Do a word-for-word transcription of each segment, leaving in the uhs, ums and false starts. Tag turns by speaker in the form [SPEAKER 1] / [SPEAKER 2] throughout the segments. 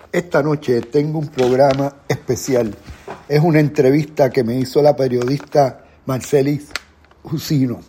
[SPEAKER 1] Esta noche tengo un programa especial. Es una entrevista que me hizo la periodista Marcelis Jusino.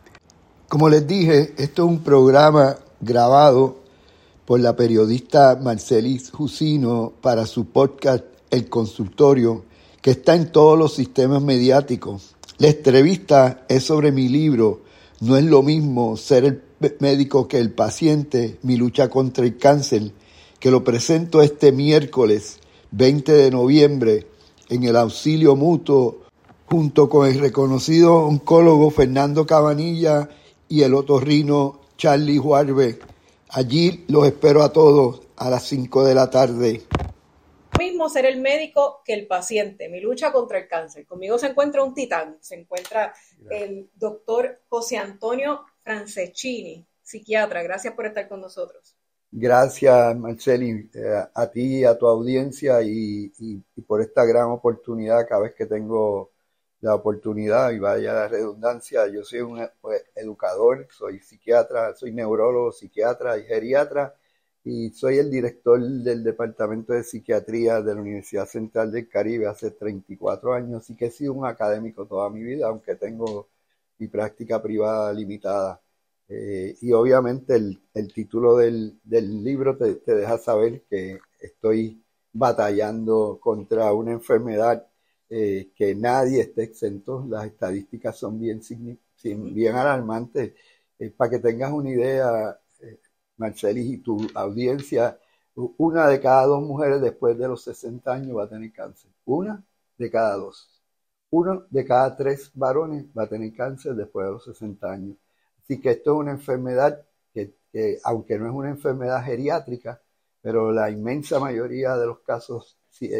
[SPEAKER 1] Como les dije, esto es un programa grabado por la periodista Marcelis Jusino para su podcast El Consultorio, que está en todos los sistemas mediáticos. La entrevista es sobre mi libro No es lo mismo ser el médico que el paciente, mi lucha contra el cáncer, que lo presento este miércoles veinte de noviembre en el Auxilio Mutuo junto con el reconocido oncólogo Fernando Cabanilla y el otorrino Charlie Juarbe. Allí los espero a todos a las cinco de la tarde.
[SPEAKER 2] Mismo ser el médico que el paciente, mi lucha contra el cáncer. Conmigo se encuentra un titán, se encuentra el doctor José Antonio Franceschini, psiquiatra. Gracias por estar con nosotros.
[SPEAKER 1] Gracias, Marceli, eh, a ti y a tu audiencia y, y, y por esta gran oportunidad. Cada vez que tengo la oportunidad, y vaya la redundancia, yo soy un pues, educador, soy psiquiatra, soy neurólogo, psiquiatra y geriatra, y soy el director del Departamento de Psiquiatría de la Universidad Central del Caribe hace treinta y cuatro años, así que he sido un académico toda mi vida, aunque tengo mi práctica privada limitada. Eh, y obviamente el, el título del, del libro te, te deja saber que estoy batallando contra una enfermedad eh, que nadie esté exento. Las estadísticas son bien, bien alarmantes. Eh, para que tengas una idea, eh, Marcelis y tu audiencia, una de cada dos mujeres después de los sesenta años va a tener cáncer. Una de cada dos. Uno de cada tres varones va a tener cáncer después de los sesenta años. Así que esto es una enfermedad que, que, aunque no es una enfermedad geriátrica, pero la inmensa mayoría de los casos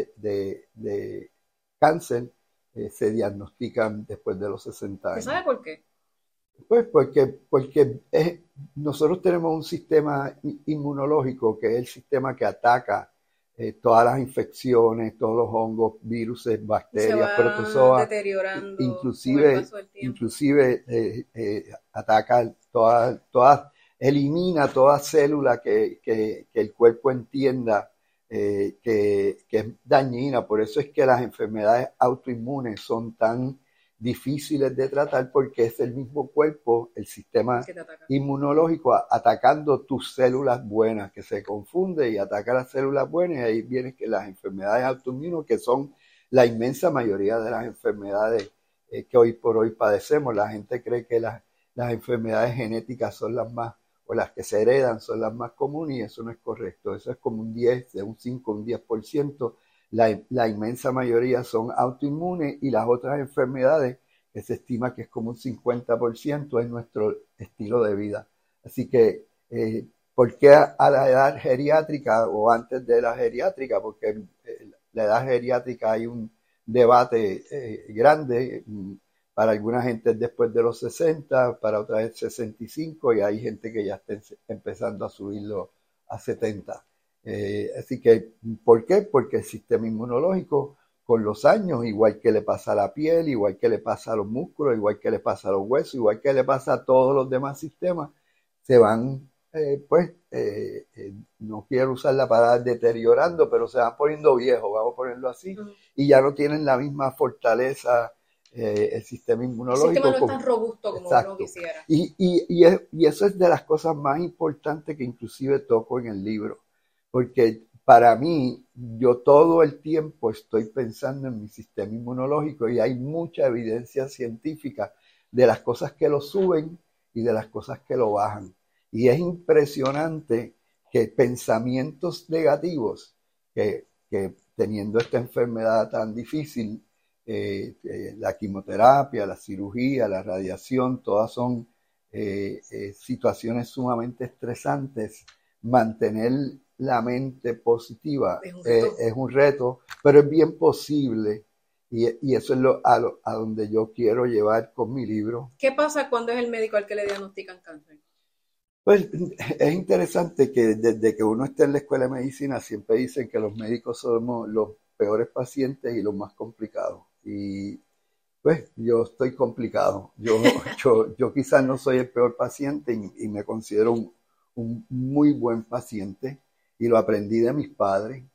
[SPEAKER 1] de, de cáncer eh, se diagnostican después de los sesenta años.
[SPEAKER 2] ¿Sabe por qué?
[SPEAKER 1] Pues porque, porque es, nosotros tenemos un sistema inmunológico que es el sistema que ataca eh, todas las infecciones, todos los hongos, virus, bacterias, protozoas, inclusive, inclusive eh, eh, ataca todas, todas, elimina toda célula que, que, que el cuerpo entienda eh, que, que es dañina. Por eso es que las enfermedades autoinmunes son tan difíciles de tratar, porque es el mismo cuerpo, el sistema inmunológico atacando tus células buenas, que se confunde y ataca las células buenas, y ahí vienen que las enfermedades autoinmunes, que son la inmensa mayoría de las enfermedades eh, que hoy por hoy padecemos. La gente cree que las, las enfermedades genéticas son las más, o las que se heredan son las más comunes, y eso no es correcto. Eso es como un diez, de un cinco, un diez por ciento. La, la inmensa mayoría son autoinmunes, y las otras enfermedades, que se estima que es como un cincuenta por ciento, es nuestro estilo de vida. Así que, eh, ¿por qué a, a la edad geriátrica o antes de la geriátrica? Porque eh, la edad geriátrica hay un debate eh, grande. Para alguna gente es después de los sesenta, para otra es sesenta y cinco, y hay gente que ya está empezando a subirlo a setenta. Eh, así que, ¿por qué? Porque el sistema inmunológico, con los años, igual que le pasa a la piel, igual que le pasa a los músculos, igual que le pasa a los huesos, igual que le pasa a todos los demás sistemas, se van, eh, pues, eh, eh, no quiero usar la palabra deteriorando, pero se van poniendo viejos, vamos a ponerlo así, uh-huh. Y ya no tienen la misma fortaleza eh, el sistema inmunológico. El
[SPEAKER 2] sistema no es tan robusto como uno quisiera.
[SPEAKER 1] Y, y, y, es, y eso es de las cosas más importantes que inclusive toco en el libro. Porque para mí, yo todo el tiempo estoy pensando en mi sistema inmunológico, y hay mucha evidencia científica de las cosas que lo suben y de las cosas que lo bajan. Y es impresionante que pensamientos negativos, que, que teniendo esta enfermedad tan difícil, eh, eh, la quimioterapia, la cirugía, la radiación, todas son eh, eh, situaciones sumamente estresantes. Mantener la mente positiva es un reto, eh, es un reto pero es bien posible, y, y eso es lo a, lo a donde yo quiero llevar con mi libro.
[SPEAKER 2] ¿Qué pasa cuando es el médico al que le diagnostican cáncer?
[SPEAKER 1] Pues es interesante que desde que uno está en la escuela de medicina siempre dicen que los médicos somos los peores pacientes y los más complicados, y pues yo estoy complicado. Yo, yo, yo quizás no soy el peor paciente, y, y me considero un un muy buen paciente, y lo aprendí de mis padres.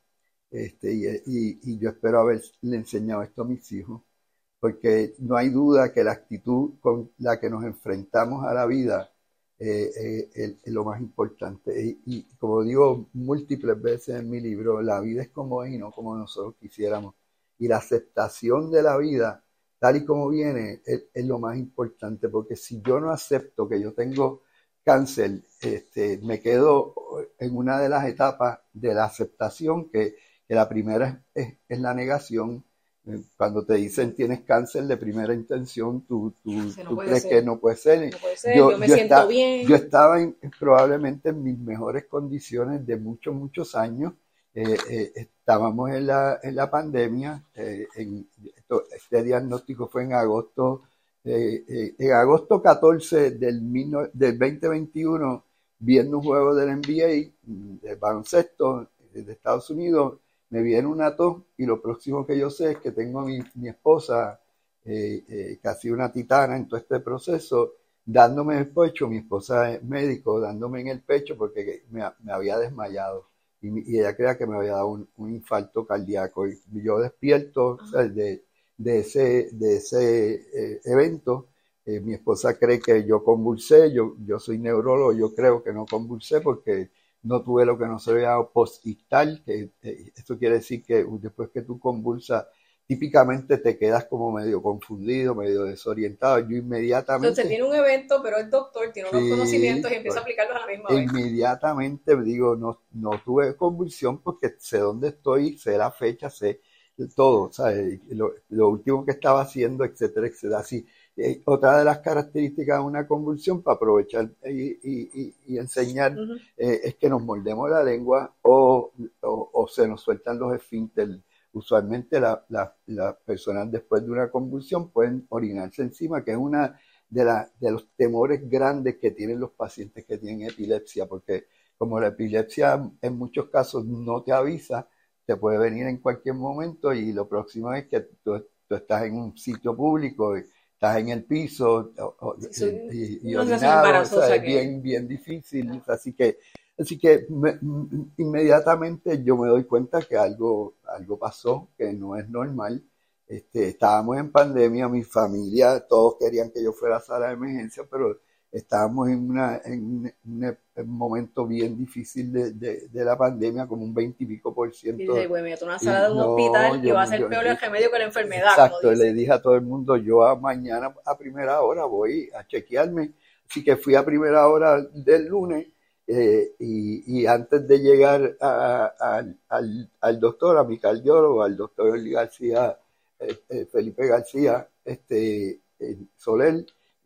[SPEAKER 1] Este, y, y, y yo espero haberle enseñado esto a mis hijos, porque no hay duda que la actitud con la que nos enfrentamos a la vida eh, eh, es, es lo más importante. Y, y como digo múltiples veces en mi libro, la vida es como es y no como nosotros quisiéramos. Y la aceptación de la vida, tal y como viene, es, es lo más importante, porque si yo no acepto que yo tengo cáncer, este, me quedo en una de las etapas de la aceptación, que, que la primera es, es, es la negación. Cuando te dicen tienes cáncer de primera intención, tú, tú,
[SPEAKER 2] no
[SPEAKER 1] tú crees ser. que no puede ser.
[SPEAKER 2] No puede ser, yo, yo me yo siento
[SPEAKER 1] está,
[SPEAKER 2] bien.
[SPEAKER 1] Yo estaba en, probablemente en mis mejores condiciones de muchos, muchos años. Eh, eh, estábamos en la, en la pandemia. Eh, en, esto, este diagnóstico fue en agosto. Eh, eh, en agosto catorce del, del veinte veintiuno, viendo un juego del N B A, del baloncesto de Estados Unidos, me viene una tos y lo próximo que yo sé es que tengo a mi, mi esposa, eh, eh, casi una titana en todo este proceso, dándome en el pecho, mi esposa es médico, dándome en el pecho porque me, me había desmayado y, y ella creía que me había dado un, un infarto cardíaco. Y yo despierto, o sea, de, de ese, de ese eh, evento. Eh, mi esposa cree que yo convulsé, yo, yo soy neurólogo, yo creo que no convulsé porque no tuve lo que no se había dado postictal, que eh, esto quiere decir que después que tú convulsas, típicamente te quedas como medio confundido, medio desorientado. Yo inmediatamente...
[SPEAKER 2] Entonces tiene un evento, pero el doctor tiene unos sí, conocimientos y empieza pues, a aplicarlos a la misma vez.
[SPEAKER 1] Inmediatamente digo, no, no tuve convulsión porque sé dónde estoy, sé la fecha, sé todo, ¿sabes? Lo, lo último que estaba haciendo, etcétera, etcétera. Así, eh, otra de las características de una convulsión, para aprovechar y, y, y enseñar, uh-huh. eh, es que nos mordemos la lengua o, o, o se nos sueltan los esfínteres. Usualmente las la, la personas después de una convulsión pueden orinarse encima, que es una de, la, de los temores grandes que tienen los pacientes que tienen epilepsia, porque como la epilepsia en muchos casos no te avisa, te puede venir en cualquier momento y lo próximo es que tú, tú estás en un sitio público, estás en el piso o, sí, y, y no orinado, o sea, es que... bien, bien difícil, no. así que Así que me, inmediatamente yo me doy cuenta que algo, algo pasó, que no es normal. Este, estábamos en pandemia, mi familia, todos querían que yo fuera a sala de emergencia, pero estábamos en, una, en un, un momento bien difícil de, de, de la pandemia, como un veintipico por ciento.
[SPEAKER 2] Y dice, güey, mira, tú una sala de un no, hospital y va a ser yo, peor el remedio que la enfermedad.
[SPEAKER 1] Exacto, le dije a todo el mundo, yo a mañana a primera hora voy a chequearme. Así que fui a primera hora del lunes. Eh, y, y antes de llegar a, a, al, al doctor, a mi cardiólogo, al doctor García, eh, eh, Felipe García, este, eh, Soler,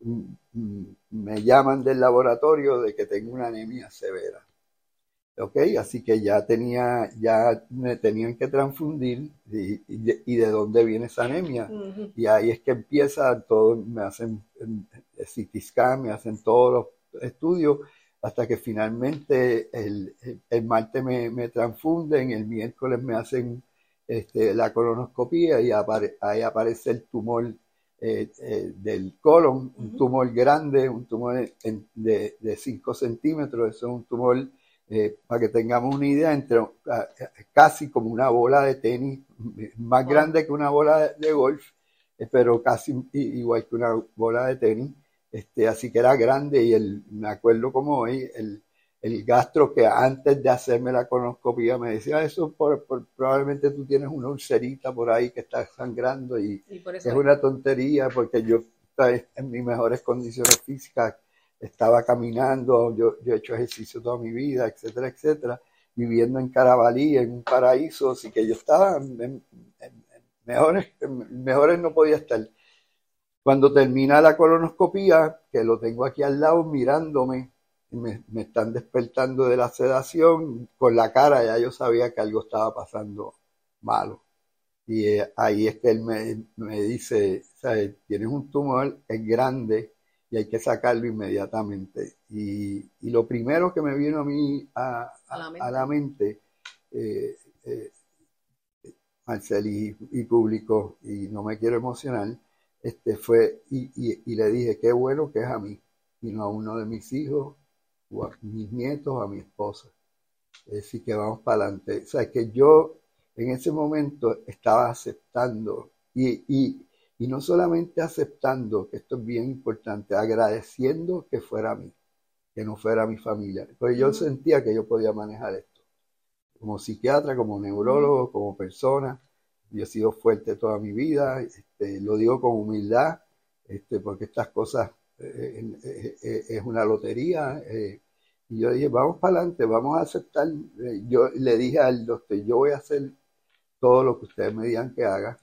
[SPEAKER 1] m- me llaman del laboratorio de que tengo una anemia severa. Ok, así que ya tenía, ya me tenían que transfundir y, y, de, y de dónde viene esa anemia. Uh-huh. Y ahí es que empieza todo, me hacen C T scan, me hacen todos los estudios, hasta que finalmente el, el, el martes me, me transfunden, el miércoles me hacen este, la colonoscopía y apare, ahí aparece el tumor eh, eh, del colon, uh-huh. un tumor grande, un tumor en, de, de cinco centímetros, eso es un tumor, eh, para que tengamos una idea, entre uh, casi como una bola de tenis, más wow. grande que una bola de, de golf, eh, pero casi igual que una bola de tenis. Este, así que era grande y el, me acuerdo como hoy, el, el gastro que antes de hacerme la colonoscopia me decía, eso por, por, probablemente tú tienes una ulcerita por ahí que está sangrando y, y es es una tontería porque yo en mis mejores condiciones físicas estaba caminando, yo, yo he hecho ejercicio toda mi vida, etcétera, etcétera, viviendo en Carabalí, en un paraíso, así que yo estaba en, en, en mejores, en mejores no podía estar. Cuando termina la colonoscopía, que lo tengo aquí al lado mirándome, me, me están despertando de la sedación, con la cara ya yo sabía que algo estaba pasando malo. Y eh, ahí es que él me, me dice, ¿sabes? Tienes un tumor, es grande y hay que sacarlo inmediatamente. Y, y lo primero que me vino a mí a, a, a, la, mente. a la mente, eh, eh, Marcel y, y público, y no me quiero emocionar, Este fue, y, y, y le dije, qué bueno que es a mí, y no a uno de mis hijos, o a mis nietos, o a mi esposa. Es decir, que vamos para adelante. O sea, que yo en ese momento estaba aceptando y, y, y no solamente aceptando, que esto es bien importante, agradeciendo que fuera a mí, que no fuera mi familia. Porque yo sentía que yo podía manejar esto. Como psiquiatra, como neurólogo, como persona, yo he sido fuerte toda mi vida, este, lo digo con humildad, este, porque estas cosas eh, eh, eh, es una lotería. Eh, y yo dije, vamos para adelante, vamos a aceptar. Eh, yo le dije al doctor, yo voy a hacer todo lo que ustedes me digan que haga,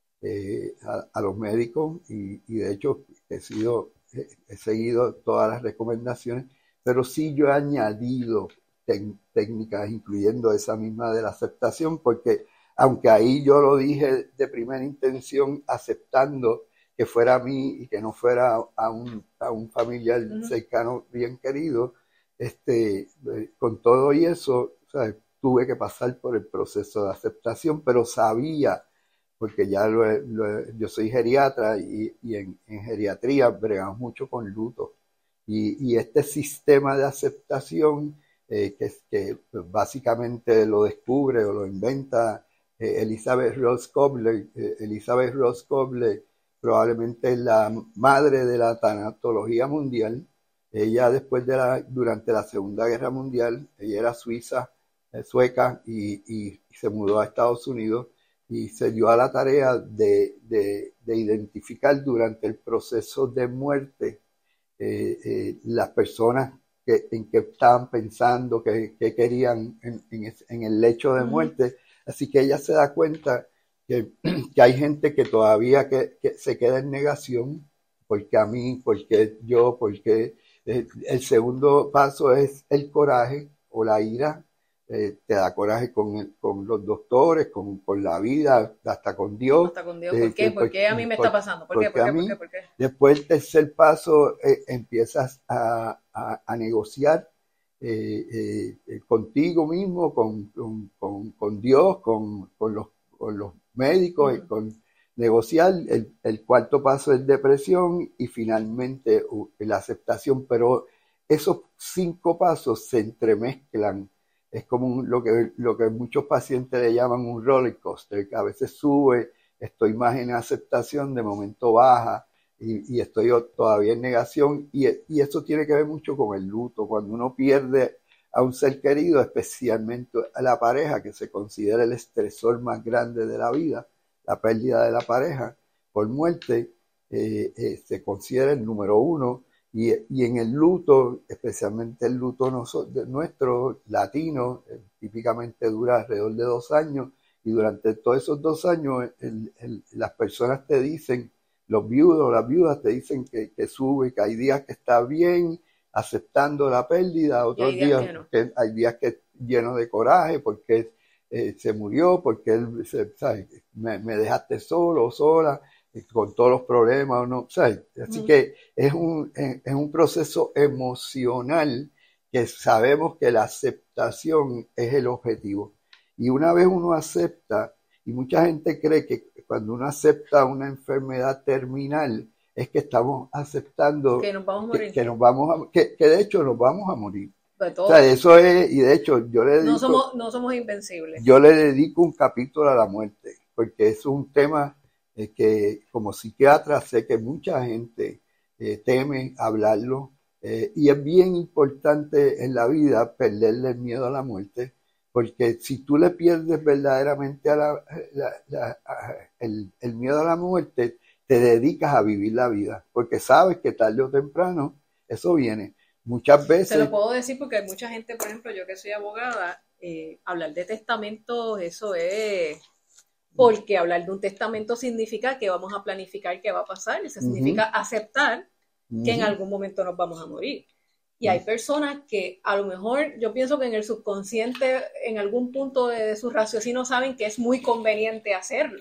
[SPEAKER 1] eh, a, a los médicos, y, y de hecho he, sido, he, he seguido todas las recomendaciones, pero sí yo he añadido técnicas, incluyendo esa misma de la aceptación, porque aunque ahí yo lo dije de primera intención, aceptando que fuera a mí y que no fuera a un, a un familiar uh-huh. cercano, bien querido, este, con todo y eso, o sea, tuve que pasar por el proceso de aceptación, pero sabía, porque ya lo, lo, yo soy geriatra y, y en, en geriatría bregamos mucho con luto. Y, y este sistema de aceptación Eh, que, que básicamente lo descubre o lo inventa eh, Elizabeth Ross Kobler. Eh, Elizabeth Ross Kobler probablemente es la madre de la tanatología mundial. Ella después de la, durante la Segunda Guerra Mundial, ella era suiza, eh, sueca y, y, y se mudó a Estados Unidos y se dio a la tarea de, de, de identificar durante el proceso de muerte eh, eh, las personas Que, en qué estaban pensando, qué, qué querían en, en, en el lecho de muerte. Uh-huh. Así que ella se da cuenta que, que hay gente que todavía que, que se queda en negación, porque a mí, porque yo, porque eh, el segundo paso es el coraje o la ira. Eh, te da coraje con, el, con los doctores, con, con la vida, hasta con Dios.
[SPEAKER 2] Hasta con Dios. ¿Por qué? Eh, ¿Por qué a mí me por, está pasando? ¿Por qué? ¿Por qué?
[SPEAKER 1] A mí,
[SPEAKER 2] ¿Por qué? ¿Por qué?
[SPEAKER 1] Después el tercer paso, eh, empiezas a, a, a negociar eh, eh, contigo mismo, con, con, con, con Dios, con, con, los, con los médicos, uh-huh. y con negociar. El, el cuarto paso es depresión y finalmente uh, la aceptación. Pero esos cinco pasos se entremezclan. Es como un, lo, que, lo que muchos pacientes le llaman un roller coaster, que a veces sube, estoy más en aceptación, de momento baja, y, y estoy todavía en negación, y, y eso tiene que ver mucho con el luto. Cuando uno pierde a un ser querido, especialmente a la pareja, que se considera el estresor más grande de la vida, la pérdida de la pareja por muerte, eh, eh, se considera el número uno. Y, y en el luto, especialmente el luto nuestro, latino, eh, típicamente dura alrededor de dos años, y durante todos esos dos años el, el, las personas te dicen, los viudos, las viudas te dicen que, que sube, que hay días que está bien, aceptando la pérdida, otros días, días que, no. que hay días que lleno de coraje porque eh, se murió, porque él, se, ¿sabes? Me, me dejaste solo o sola, con todos los problemas, ¿no? ¿Sabes? Así mm. que es un, es un proceso emocional que sabemos que la aceptación es el objetivo. Y una vez uno acepta, y mucha gente cree que cuando uno acepta una enfermedad terminal, es que estamos aceptando
[SPEAKER 2] que nos vamos a morir.
[SPEAKER 1] Que, que, nos vamos a, que, que de hecho nos vamos a morir. De todo. O sea, eso es, y de hecho yo le dedico,
[SPEAKER 2] no somos, no somos invencibles.
[SPEAKER 1] Yo le dedico un capítulo a la muerte, porque es un tema eh, que como psiquiatra sé que mucha gente eh, teme hablarlo, eh, y es bien importante en la vida perderle el miedo a la muerte, porque si tú le pierdes verdaderamente a la, la, la, a, el, el miedo a la muerte, te dedicas a vivir la vida, porque sabes que tarde o temprano eso viene. Muchas veces...
[SPEAKER 2] Se lo puedo decir porque hay mucha gente, por ejemplo, yo que soy abogada, eh, hablar de testamentos, eso es... Porque hablar de un testamento significa que vamos a planificar qué va a pasar, eso significa uh-huh. aceptar uh-huh. que en algún momento nos vamos a morir. Y uh-huh. hay personas que a lo mejor, yo pienso que en el subconsciente, en algún punto de, de su raciocinio saben que es muy conveniente hacerlo.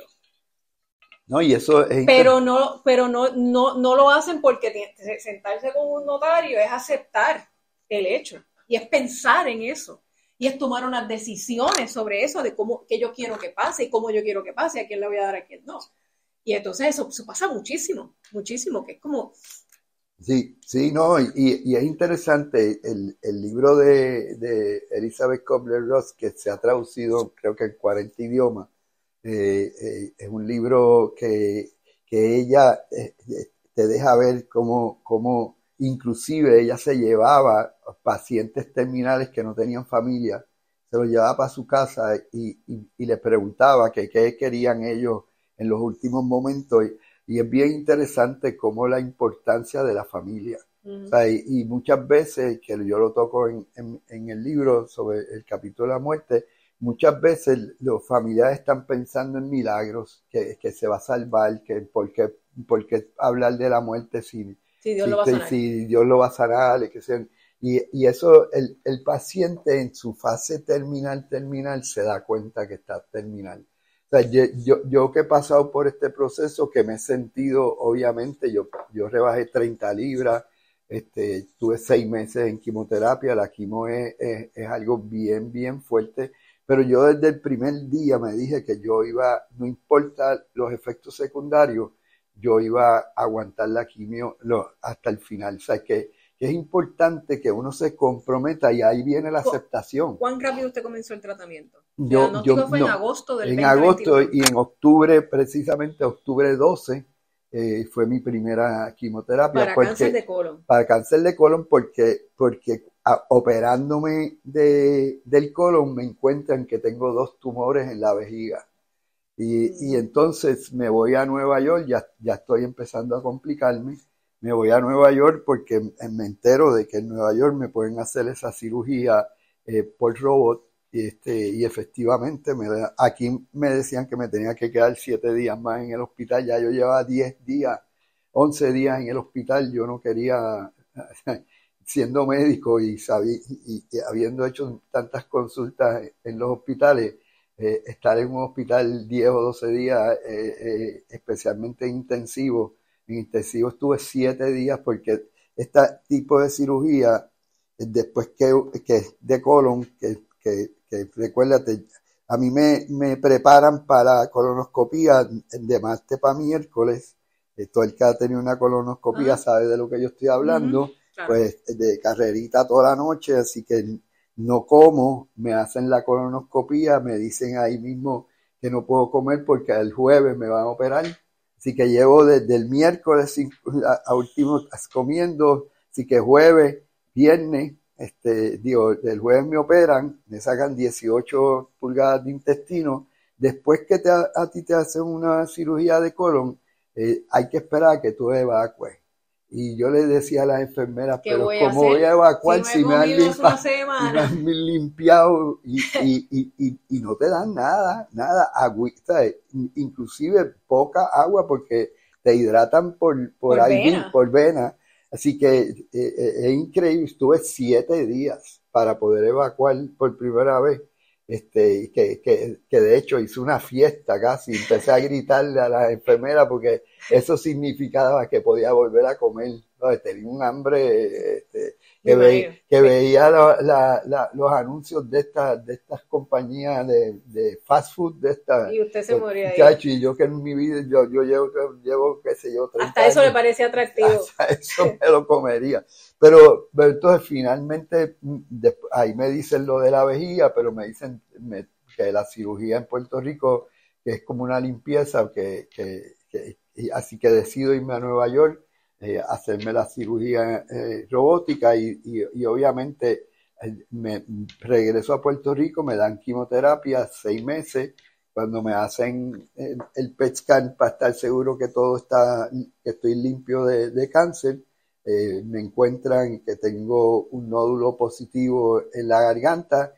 [SPEAKER 1] No, y eso es
[SPEAKER 2] pero no, pero no, no, no lo hacen porque t- sentarse con un notario es aceptar el hecho y es pensar en eso y es tomar unas decisiones sobre eso de cómo, qué yo quiero que pase y cómo yo quiero que pase, a quién le voy a dar, a quién no. Y entonces eso, eso pasa muchísimo, muchísimo, que es como
[SPEAKER 1] Sí, sí, no, y, y es interesante el, el libro de, de Elizabeth Kubler-Ross, que se ha traducido creo que en cuarenta idiomas. Eh, eh, es un libro que, que ella eh, eh, te deja ver cómo, cómo inclusive ella se llevaba a pacientes terminales que no tenían familia, se los llevaba para su casa y, y, y les preguntaba que qué querían ellos en los últimos momentos. Y, y es bien interesante cómo la importancia de la familia.
[SPEAKER 2] Uh-huh.
[SPEAKER 1] O sea, y, y muchas veces, que yo lo toco en, en, en el libro sobre el capítulo de la muerte, muchas veces los familiares están pensando en milagros, que, que se va a salvar, que por qué, por qué hablar de la muerte si,
[SPEAKER 2] si, Dios,
[SPEAKER 1] si,
[SPEAKER 2] lo va a sanar.
[SPEAKER 1] si Dios lo va a sanar. Que sea, y, y eso, el, el paciente en su fase terminal, terminal, se da cuenta que está terminal. O sea, yo, yo, yo que he pasado por este proceso, que me he sentido, obviamente, yo, yo rebajé treinta libras, este, tuve seis meses en quimioterapia, la quimo es, es, es algo bien, bien fuerte. Pero yo desde el primer día me dije que yo iba, no importa los efectos secundarios, yo iba a aguantar la quimio lo, hasta el final. O sea, que, que es importante que uno se comprometa y ahí viene la aceptación.
[SPEAKER 2] ¿Cuán rápido usted comenzó el tratamiento? El
[SPEAKER 1] Yo,
[SPEAKER 2] diagnóstico
[SPEAKER 1] yo,
[SPEAKER 2] fue
[SPEAKER 1] no,
[SPEAKER 2] en agosto del
[SPEAKER 1] en
[SPEAKER 2] veinte veintiuno.
[SPEAKER 1] agosto y en octubre, precisamente octubre doce, eh, fue mi primera quimioterapia.
[SPEAKER 2] Para
[SPEAKER 1] porque,
[SPEAKER 2] cáncer de colon.
[SPEAKER 1] Para cáncer de colon porque, porque a, operándome de, del colon me encuentran que tengo dos tumores en la vejiga. Y, mm. y entonces me voy a Nueva York, ya, ya estoy empezando a complicarme. Me voy a Nueva York porque me entero de que en Nueva York me pueden hacer esa cirugía eh, por robot. Y, este, y efectivamente, me, aquí me decían que me tenía que quedar siete días más en el hospital. Ya yo llevaba diez días, once días en el hospital. Yo no quería, siendo médico y, sabí, y, y habiendo hecho tantas consultas en los hospitales, eh, estar en un hospital diez o doce días, eh, eh, especialmente intensivo. En intensivo estuve siete días porque este tipo de cirugía, después que, que de colon, que, que, que recuérdate, a mí me, me preparan para colonoscopía de martes para miércoles. Todo el que ha tenido una colonoscopía uh-huh. sabe de lo que yo estoy hablando. Uh-huh. Claro. Pues de carrerita toda la noche, así que no como, me hacen la colonoscopía, me dicen ahí mismo que no puedo comer porque el jueves me van a operar. Así que llevo desde el miércoles a, a último comiendo, así que jueves, viernes, este, digo, el jueves me operan, me sacan dieciocho pulgadas de intestino. Después que te, a, a ti te hacen una cirugía de colon, eh, hay que esperar a que tú evacúes. Y yo le decía a las enfermeras, pero
[SPEAKER 2] voy
[SPEAKER 1] ¿cómo voy a evacuar
[SPEAKER 2] si,
[SPEAKER 1] si me, han limpa, me han limpiado y, y, y, y, y no te dan nada, nada, agüita, inclusive poca agua porque te hidratan por, por,
[SPEAKER 2] por,
[SPEAKER 1] ahí,
[SPEAKER 2] vena.
[SPEAKER 1] por vena. Así que eh, eh, es increíble, estuve siete días para poder evacuar por primera vez. Este, que, que, que de hecho hice una fiesta casi, empecé a gritarle a la enfermera porque eso significaba que podía volver a comer, ¿no? Tenía un hambre este, que, ve, que veía la, la, la, los anuncios de estas de estas compañías de, de fast food de estas.
[SPEAKER 2] Y usted se
[SPEAKER 1] de,
[SPEAKER 2] moría
[SPEAKER 1] muchacho, ahí. Y yo que en mi vida, yo, yo llevo, llevo, qué sé yo, treinta
[SPEAKER 2] hasta eso
[SPEAKER 1] años,
[SPEAKER 2] le parecía atractivo.
[SPEAKER 1] Hasta eso me lo comería. Pero, pero entonces finalmente de, ahí me dicen lo de la vejiga, pero me dicen me, que la cirugía en Puerto Rico, que es como una limpieza, que, que, que y así que decido irme a Nueva York, eh, hacerme la cirugía eh, robótica y, y, y obviamente eh, me regreso a Puerto Rico, me dan quimioterapia seis meses, cuando me hacen el, el P E T scan para estar seguro que todo está, que estoy limpio de, de cáncer. Eh, me encuentran que tengo un nódulo positivo en la garganta,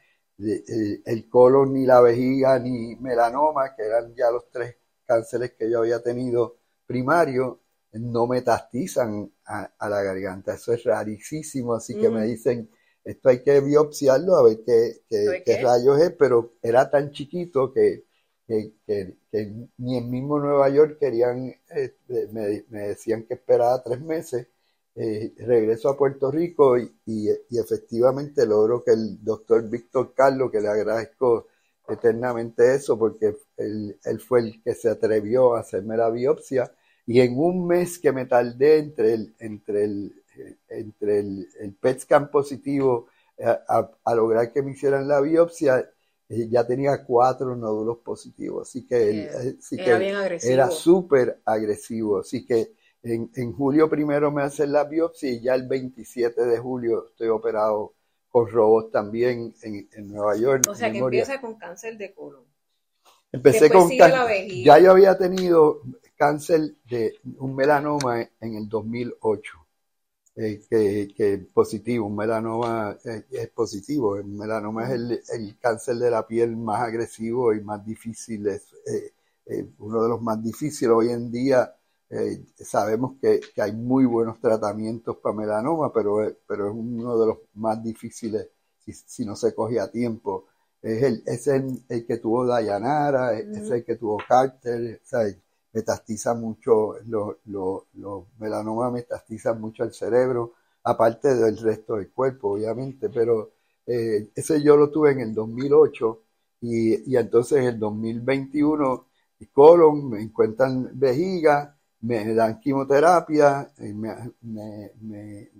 [SPEAKER 1] eh, el colon, ni la vejiga, ni melanoma, que eran ya los tres cánceres que yo había tenido primarios, no metastizan a, a la garganta. Eso es rarísimo, así mm. que me dicen, esto hay que biopsiarlo a ver qué, qué, qué rayos es, pero era tan chiquito que, que, que, que ni en mismo Nueva York querían, eh, me, me decían que esperaba tres meses. Eh, regreso a Puerto Rico y, y, y efectivamente logro que el doctor Víctor Carlos, que le agradezco eternamente eso, porque él, él fue el que se atrevió a hacerme la biopsia y en un mes que me tardé entre el, entre el, entre el, el P E T scan positivo a, a, a lograr que me hicieran la biopsia, eh, ya tenía cuatro nódulos positivos, así que, el,
[SPEAKER 2] Eh,
[SPEAKER 1] así
[SPEAKER 2] era
[SPEAKER 1] que
[SPEAKER 2] bien agresivo.
[SPEAKER 1] era súper agresivo, así que en, en julio primero me hacen la biopsia y ya el veintisiete de julio estoy operado con robots también en, en Nueva York.
[SPEAKER 2] O sea que
[SPEAKER 1] Memoria.
[SPEAKER 2] empieza con cáncer de colon.
[SPEAKER 1] Empecé
[SPEAKER 2] Después
[SPEAKER 1] con
[SPEAKER 2] sigue
[SPEAKER 1] can...
[SPEAKER 2] la vejiga.
[SPEAKER 1] Ya yo había tenido cáncer de un melanoma en el dos mil ocho, eh, que, que positivo, un melanoma eh, es positivo, el melanoma es el, el cáncer de la piel más agresivo y más difícil, es eh, eh, uno de los más difíciles hoy en día. Eh, sabemos que, que hay muy buenos tratamientos para melanoma, pero, pero es uno de los más difíciles si, si no se coge a tiempo. Es el, es el, el que tuvo Dayanara, mm. es el que tuvo Carter, ¿sabes? Metastiza mucho, los lo, lo melanomas metastizan mucho el cerebro, aparte del resto del cuerpo, obviamente, pero eh, ese yo lo tuve en el dos mil ocho y, y entonces en el dos mil veintiuno colon, me encuentran vejiga, me dan quimioterapia, me, me, me,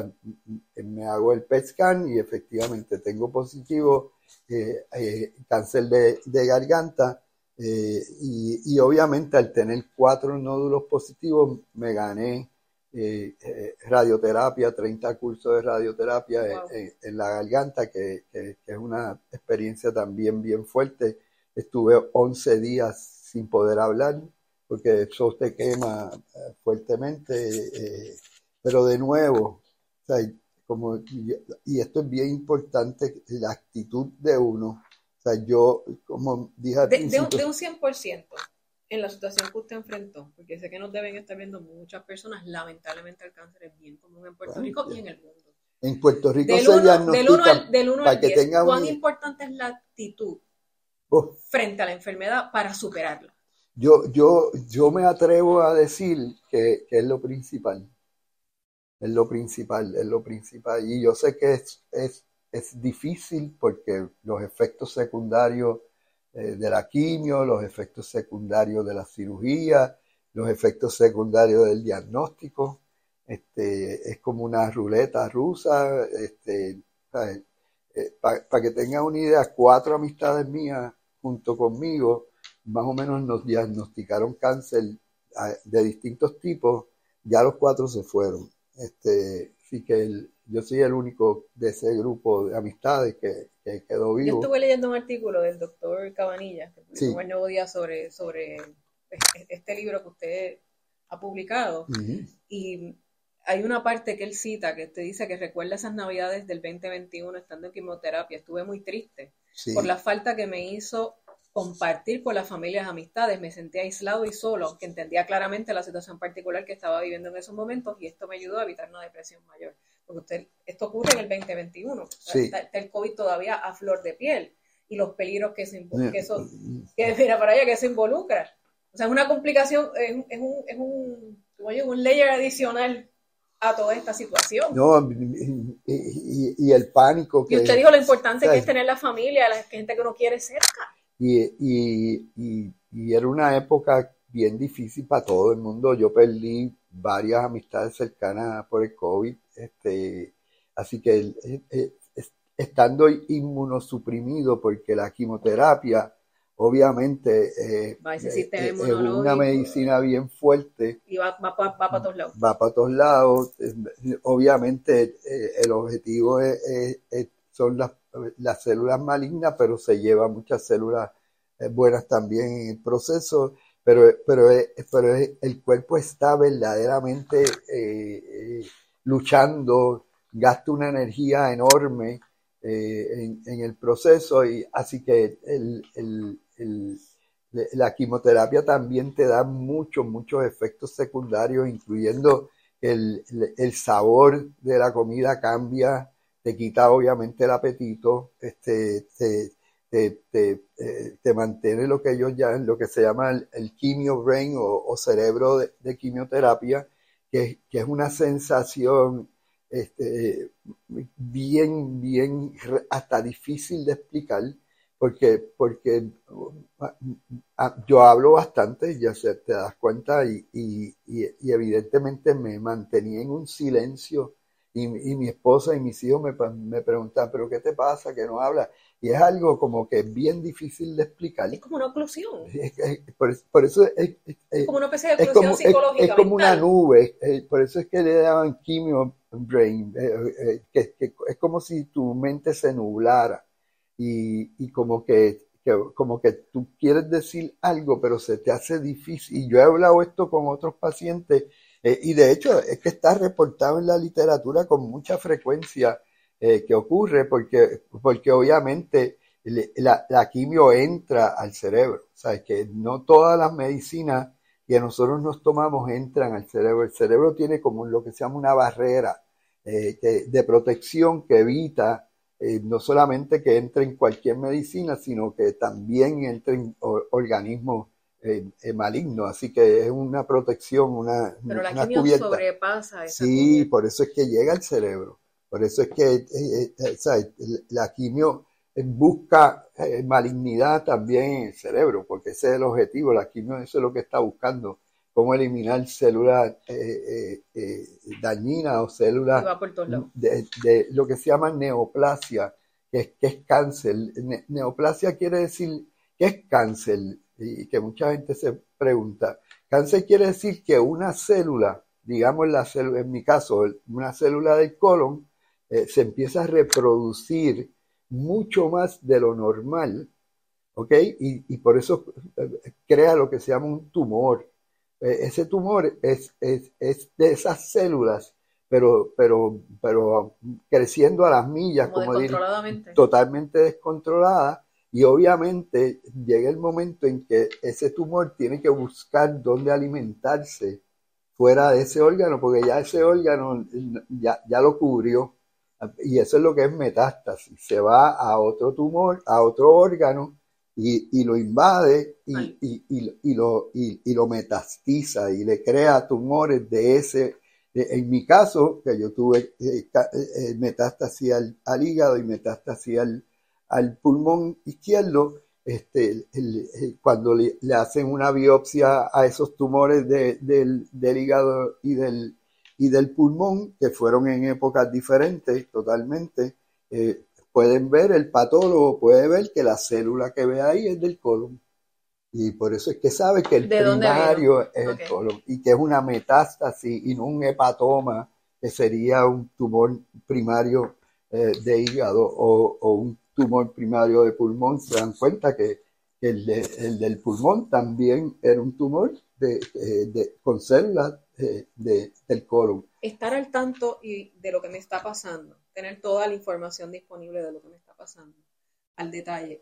[SPEAKER 1] me hago el P E T scan y efectivamente tengo positivo eh, eh, cáncer de, de garganta. Eh, y, y obviamente al tener cuatro nódulos positivos me gané eh, eh, radioterapia, treinta cursos de radioterapia wow. en, en la garganta, que, que, que es una experiencia también bien fuerte. Estuve once días sin poder hablar porque eso te quema eh, fuertemente, eh, pero de nuevo, o sea, como, y, y esto es bien importante, la actitud de uno. O sea, yo, como dije al
[SPEAKER 2] de,
[SPEAKER 1] principio...
[SPEAKER 2] De un, de un cien por ciento en la situación que usted enfrentó, porque sé que nos deben estar viendo muchas personas, lamentablemente el cáncer es bien común en Puerto Rico y en el mundo.
[SPEAKER 1] En Puerto Rico
[SPEAKER 2] del
[SPEAKER 1] se
[SPEAKER 2] uno,
[SPEAKER 1] diagnostica...
[SPEAKER 2] Del uno al, del uno
[SPEAKER 1] para
[SPEAKER 2] al
[SPEAKER 1] que
[SPEAKER 2] diez,
[SPEAKER 1] tenga
[SPEAKER 2] ¿cuán
[SPEAKER 1] un...
[SPEAKER 2] importante es la actitud
[SPEAKER 1] oh,
[SPEAKER 2] frente a la enfermedad para superarla?
[SPEAKER 1] Yo, yo, yo me atrevo a decir que, que es lo principal. Es lo principal, es lo principal. Y yo sé que es, es, es difícil porque los efectos secundarios eh, de la quimio, los efectos secundarios de la cirugía, los efectos secundarios del diagnóstico, este, es como una ruleta rusa. Este, eh, Para pa que tengan una idea, cuatro amistades mías junto conmigo, más o menos nos diagnosticaron cáncer de distintos tipos, ya los cuatro se fueron. Este, sí que el, yo soy el único de ese grupo de amistades que, que quedó vivo.
[SPEAKER 2] Yo estuve leyendo un artículo del doctor Cabanillas, que publicó
[SPEAKER 1] sí.
[SPEAKER 2] en El Nuevo Día sobre, sobre este libro que usted ha publicado, uh-huh. y hay una parte que él cita que te dice que recuerda esas navidades del veinte veintiuno estando en quimioterapia, estuve muy triste sí. por la falta que me hizo compartir con las familias, amistades, me sentía aislado y solo, aunque entendía claramente la situación particular que estaba viviendo en esos momentos, y esto me ayudó a evitar una depresión mayor, porque usted, esto ocurre en el veinte veintiuno, sí. está, está el COVID todavía a flor de piel, y los peligros que, se, que eso, que mira para allá, que se involucra, o sea, es una complicación, es, es un, es un, oye, un layer adicional a toda esta situación.
[SPEAKER 1] No, y, y, y el pánico que...
[SPEAKER 2] Y usted dijo lo importante, ¿sabes?, que es tener la familia, la gente que uno quiere cerca.
[SPEAKER 1] Y, y, y, y era una época bien difícil para todo el mundo. Yo perdí varias amistades cercanas por el COVID. Este, así que eh, estando inmunosuprimido, porque la quimioterapia, obviamente, eh,
[SPEAKER 2] eh,
[SPEAKER 1] es una medicina bien fuerte.
[SPEAKER 2] Y va, va, va, va para todos lados.
[SPEAKER 1] Va para todos lados. Obviamente, eh, el objetivo es, es, es, son las, las células malignas, pero se lleva muchas células eh, buenas también en el proceso. Pero, pero, pero el cuerpo está verdaderamente eh, eh, luchando, gasta una energía enorme eh, en, en el proceso, y así que el, el, el, la quimioterapia también te da muchos, muchos efectos secundarios, incluyendo el, el, el sabor de la comida cambia, te quita obviamente el apetito, este, te, te, te, eh, te mantiene lo que ellos llaman, lo que se llama el, el quimio brain o, o cerebro de, de quimioterapia, que, que es una sensación este, bien, bien, hasta difícil de explicar, porque, porque yo hablo bastante, ya se, te das cuenta, y, y, y, y evidentemente me mantenía en un silencio, y, y mi esposa y mis hijos me, me preguntan, ¿pero qué te pasa que no hablas? Y es algo como que es bien difícil de explicar.
[SPEAKER 2] Es como una oclusión.
[SPEAKER 1] Es, es, por, por, eso es, es,
[SPEAKER 2] es como una especie de
[SPEAKER 1] oclusión
[SPEAKER 2] es como,
[SPEAKER 1] psicológica. Es, es como
[SPEAKER 2] mental.
[SPEAKER 1] una nube, eh, por eso es que le daban quimio brain, eh, eh, que, que es como si tu mente se nublara y, y como que Que, como que tú quieres decir algo, pero se te hace difícil. Y yo he hablado esto con otros pacientes, eh, y de hecho es que está reportado en la literatura con mucha frecuencia eh, que ocurre, porque, porque obviamente le, la, la quimio entra al cerebro. O sea, es que no todas las medicinas que nosotros nos tomamos entran al cerebro. El cerebro tiene como lo que se llama una barrera eh, que, de protección que evita Eh, no solamente que entre en cualquier medicina, sino que también entre en or, organismos eh, eh, malignos. Así que es una protección, una,
[SPEAKER 2] Pero la
[SPEAKER 1] una
[SPEAKER 2] quimio
[SPEAKER 1] cubierta.
[SPEAKER 2] sobrepasa esa
[SPEAKER 1] Sí,
[SPEAKER 2] cubierta.
[SPEAKER 1] por eso es que llega al cerebro. Por eso es que eh, eh, ¿sabes? La quimio busca eh, malignidad también en el cerebro, porque ese es el objetivo. La quimio eso es lo que está buscando, cómo eliminar células eh, eh, eh, dañinas o células de, de lo que se llama neoplasia, que es, que es cáncer. Ne, neoplasia quiere decir, ¿qué es cáncer? Y que mucha gente se pregunta. Cáncer quiere decir que una célula, digamos la célula, en mi caso, una célula del colon, eh, se empieza a reproducir mucho más de lo normal, ¿ok? Y, y por eso eh, crea lo que se llama un tumor. Ese tumor es, es, es de esas células, pero, pero, pero creciendo a las millas,
[SPEAKER 2] como,
[SPEAKER 1] como
[SPEAKER 2] descontroladamente.
[SPEAKER 1] Dir, totalmente descontrolada, y obviamente llega el momento en que ese tumor tiene que buscar dónde alimentarse fuera de ese órgano, porque ya ese órgano ya, ya lo cubrió, y eso es lo que es metástasis, se va a otro tumor, a otro órgano, Y, y lo invade y, y, y, y, lo, y, y lo metastiza y le crea tumores de ese. De, en mi caso, que yo tuve eh, eh, metástasis al, al hígado y metástasis al, al pulmón izquierdo, este, el, el, el, cuando le, le hacen una biopsia a esos tumores de, del, del hígado y del, y del pulmón, que fueron en épocas diferentes totalmente, eh, pueden ver, el patólogo puede ver que la célula que ve ahí es del colon. Y por eso es que sabe que el primario es okay. el colon. Y que es una metástasis y no un hepatoma, que sería un tumor primario eh, de hígado o, o un tumor primario de pulmón. Se dan cuenta que, que el, de, el del pulmón también era un tumor de, de, de, con células de, de, del colon.
[SPEAKER 2] Estar al tanto y de lo que me está pasando, tener toda la información disponible de lo que me está pasando al detalle,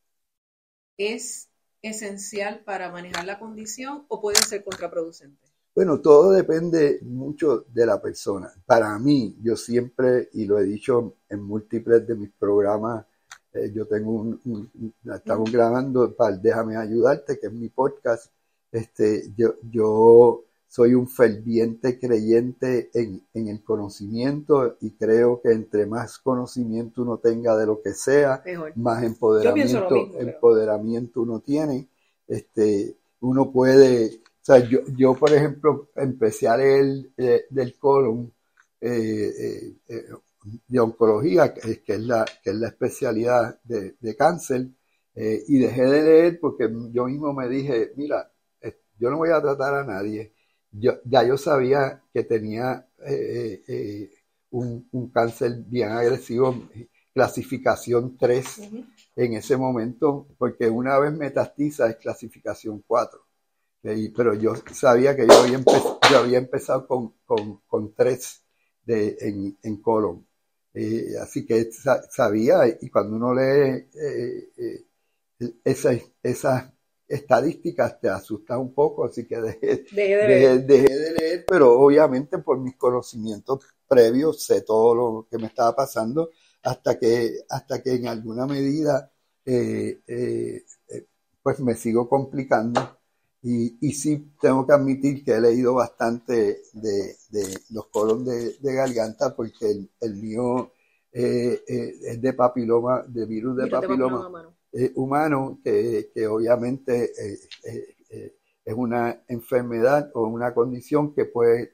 [SPEAKER 2] ¿es esencial para manejar la condición o puede ser contraproducente?
[SPEAKER 1] Bueno, todo depende mucho de la persona. Para mí, yo siempre, y lo he dicho en múltiples de mis programas, eh, yo tengo un, un estamos mm. grabando para Déjame Ayudarte, que es mi podcast. Este, yo, yo soy un ferviente creyente en, en el conocimiento y creo que entre más conocimiento uno tenga de lo que sea,
[SPEAKER 2] mejor.
[SPEAKER 1] Más empoderamiento,
[SPEAKER 2] mismo,
[SPEAKER 1] empoderamiento uno tiene. Este, uno puede, o sea, yo, yo por ejemplo empecé a leer eh, del colon eh, eh, eh, de oncología, que, que, es la, que es la especialidad de, de cáncer, eh, y dejé de leer porque yo mismo me dije, mira, eh, yo no voy a tratar a nadie. Yo, ya yo sabía que tenía eh, eh, un, un cáncer bien agresivo, clasificación tres uh-huh. en ese momento, porque una vez metastiza es clasificación cuatro. Eh, pero yo sabía que yo había, empe- yo había empezado con, con, con tres de, en, en colon. Eh, así que sa- sabía, y cuando uno lee eh, eh, esas esa estadísticas te asusta un poco, así que dejé,
[SPEAKER 2] dejé, de
[SPEAKER 1] dejé, dejé de leer, pero obviamente por mis conocimientos previos sé todo lo que me estaba pasando hasta que, hasta que en alguna medida eh, eh, eh, pues me sigo complicando y, y sí tengo que admitir que he leído bastante de, de los colon de, de garganta porque el, el mío eh, eh, es de papiloma, de virus de
[SPEAKER 2] Virus
[SPEAKER 1] papiloma.
[SPEAKER 2] de papiloma
[SPEAKER 1] eh, humano que, que obviamente eh, eh, eh, es una enfermedad o una condición que puede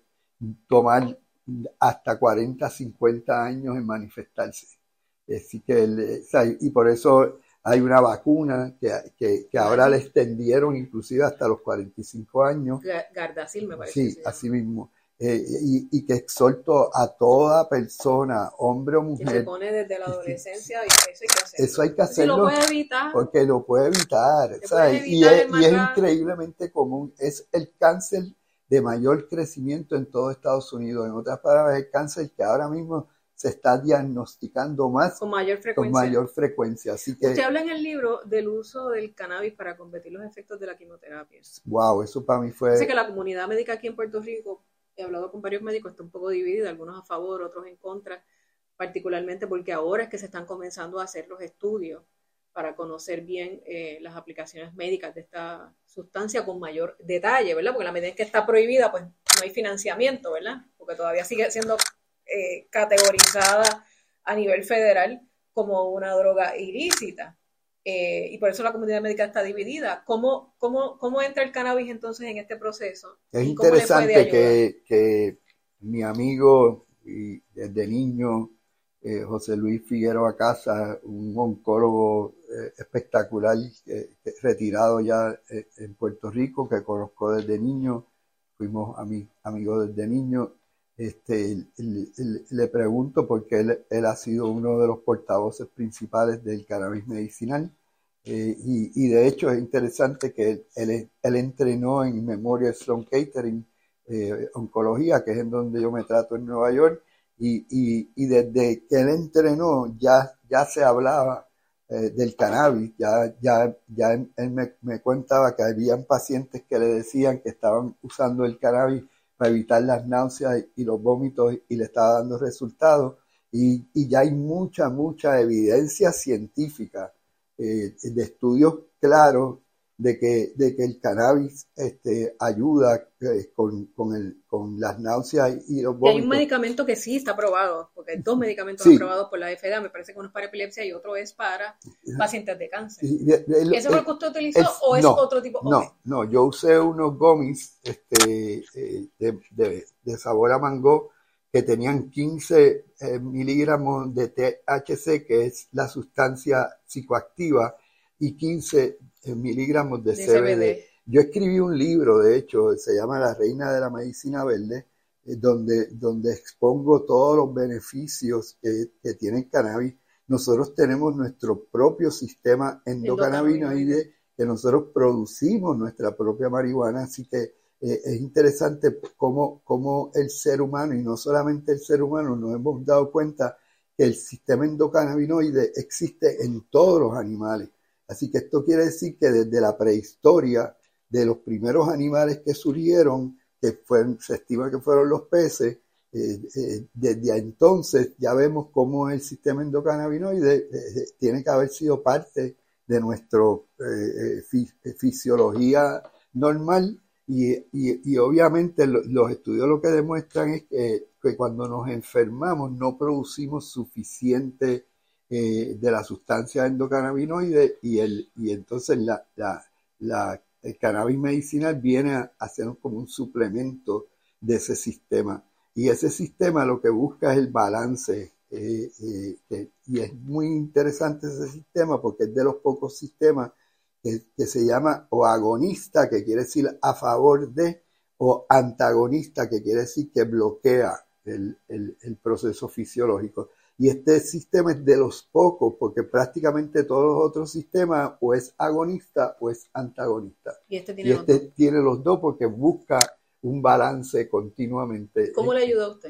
[SPEAKER 1] tomar hasta cuarenta, cincuenta años en manifestarse. Así que, el, o sea, y por eso hay una vacuna que, que, que ahora le extendieron inclusive hasta los cuarenta y cinco años.
[SPEAKER 2] Gardasil, me parece.
[SPEAKER 1] Sí, así mismo. Eh, y, y que exhorto a toda persona, hombre o mujer.
[SPEAKER 2] Que se pone desde la adolescencia y eso hay que hacerlo.
[SPEAKER 1] Eso hay que hacerlo.
[SPEAKER 2] Si lo puede evitar.
[SPEAKER 1] Porque lo puede evitar.
[SPEAKER 2] Puede evitar
[SPEAKER 1] y, es, y es
[SPEAKER 2] matar.
[SPEAKER 1] increíblemente común. Es el cáncer de mayor crecimiento en todo Estados Unidos. En otras palabras, el cáncer que ahora mismo se está diagnosticando más
[SPEAKER 2] con mayor frecuencia.
[SPEAKER 1] Con mayor frecuencia. Así que,
[SPEAKER 2] usted habla en el libro del uso del cannabis para combatir los efectos de la quimioterapia.
[SPEAKER 1] Wow, eso para mí fue...
[SPEAKER 2] Dice que la comunidad médica aquí en Puerto Rico, he hablado con varios médicos, está un poco dividida, algunos a favor, otros en contra, particularmente porque ahora es que se están comenzando a hacer los estudios para conocer bien eh, las aplicaciones médicas de esta sustancia con mayor detalle, ¿verdad? Porque la medida en que está prohibida, pues no hay financiamiento, ¿verdad? Porque todavía sigue siendo eh, categorizada a nivel federal como una droga ilícita. Eh, y por eso la comunidad médica está dividida. ¿Cómo, cómo, cómo entra el cannabis entonces en este proceso?
[SPEAKER 1] Es interesante que, que mi amigo y desde niño, eh, José Luis Figueroa Casa, un oncólogo eh, espectacular, eh, retirado ya eh, en Puerto Rico, que conozco desde niño, fuimos ami amigos desde niño. Este, le, le, le pregunto porque él, él ha sido uno de los portavoces principales del cannabis medicinal. Eh, y, y de hecho es interesante que él, él, él entrenó en Memorial Sloan Kettering eh, oncología, que es en donde yo me trato en Nueva York, y, y, y desde que él entrenó ya, ya se hablaba eh, del cannabis, ya, ya, ya él, él me, me contaba que habían pacientes que le decían que estaban usando el cannabis para evitar las náuseas y los vómitos y le estaba dando resultados, y, y ya hay mucha, mucha evidencia científica Eh, de estudios claros de que, de que el cannabis este, ayuda eh, con, con, el, con las náuseas y los vómitos.
[SPEAKER 2] Y hay un medicamento que sí está aprobado, porque hay dos medicamentos sí. aprobados por la F D A, me parece que uno es para epilepsia y otro es para pacientes de cáncer. De, de, de, ¿Eso fue lo que usted utilizó el, o es
[SPEAKER 1] no,
[SPEAKER 2] otro tipo?
[SPEAKER 1] No,
[SPEAKER 2] okay.
[SPEAKER 1] no, yo usé unos gummies este, eh, de, de, de sabor a mango que tenían quince eh, miligramos de T H C, que es la sustancia psicoactiva, y quince eh, miligramos de, de C B D. C B D. Yo escribí un libro, de hecho, se llama La Reina de la Medicina Verde, eh, donde, donde expongo todos los beneficios que, que tiene el cannabis. Nosotros tenemos nuestro propio sistema endocannabinoide, que nosotros producimos nuestra propia marihuana, así que Eh, es interesante cómo, cómo el ser humano, y no solamente el ser humano, nos hemos dado cuenta que el sistema endocannabinoide existe en todos los animales. Así que esto quiere decir que desde la prehistoria, de los primeros animales que surgieron, que fueron, se estima que fueron los peces, eh, eh, desde entonces ya vemos cómo el sistema endocannabinoide eh, tiene que haber sido parte de nuestra eh, fis fisiología normal. Y, y, y obviamente lo, los estudios lo que demuestran es que, que cuando nos enfermamos no producimos suficiente eh, de la sustancia endocannabinoide y, el, y entonces la, la, la, el cannabis medicinal viene a, a ser como un suplemento de ese sistema. Y ese sistema lo que busca es el balance. Eh, eh, eh, y es muy interesante ese sistema porque es de los pocos sistemas Que, que se llama o agonista, que quiere decir a favor de, o antagonista, que quiere decir que bloquea el, el, el proceso fisiológico. Y este sistema es de los pocos, porque prácticamente todos los otros sistemas o es agonista o es antagonista.
[SPEAKER 2] Y este tiene,
[SPEAKER 1] y este
[SPEAKER 2] los, dos.
[SPEAKER 1] tiene los dos porque busca un balance continuamente.
[SPEAKER 2] ¿Cómo le ayudó a usted?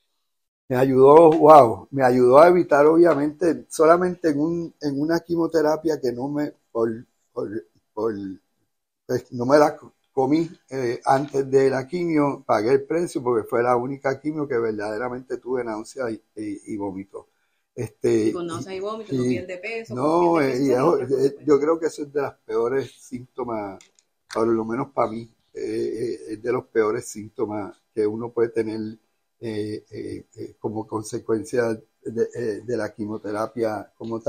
[SPEAKER 1] Me ayudó, wow, me ayudó a evitar obviamente, solamente en, un, en una quimioterapia que no me... Por, Por, por, pues no me la comí eh, antes de la quimio, pagué el precio porque fue la única quimio que verdaderamente tuve náusea y, y, y vómito. Este,
[SPEAKER 2] y con náusea y vómito, no bien de peso.
[SPEAKER 1] No,
[SPEAKER 2] de
[SPEAKER 1] peso, eh, eh, yo creo que eso es de los peores síntomas, por lo menos para mí, eh, es de los peores síntomas que uno puede tener eh, eh, eh, como consecuencia de, de la quimioterapia como tal.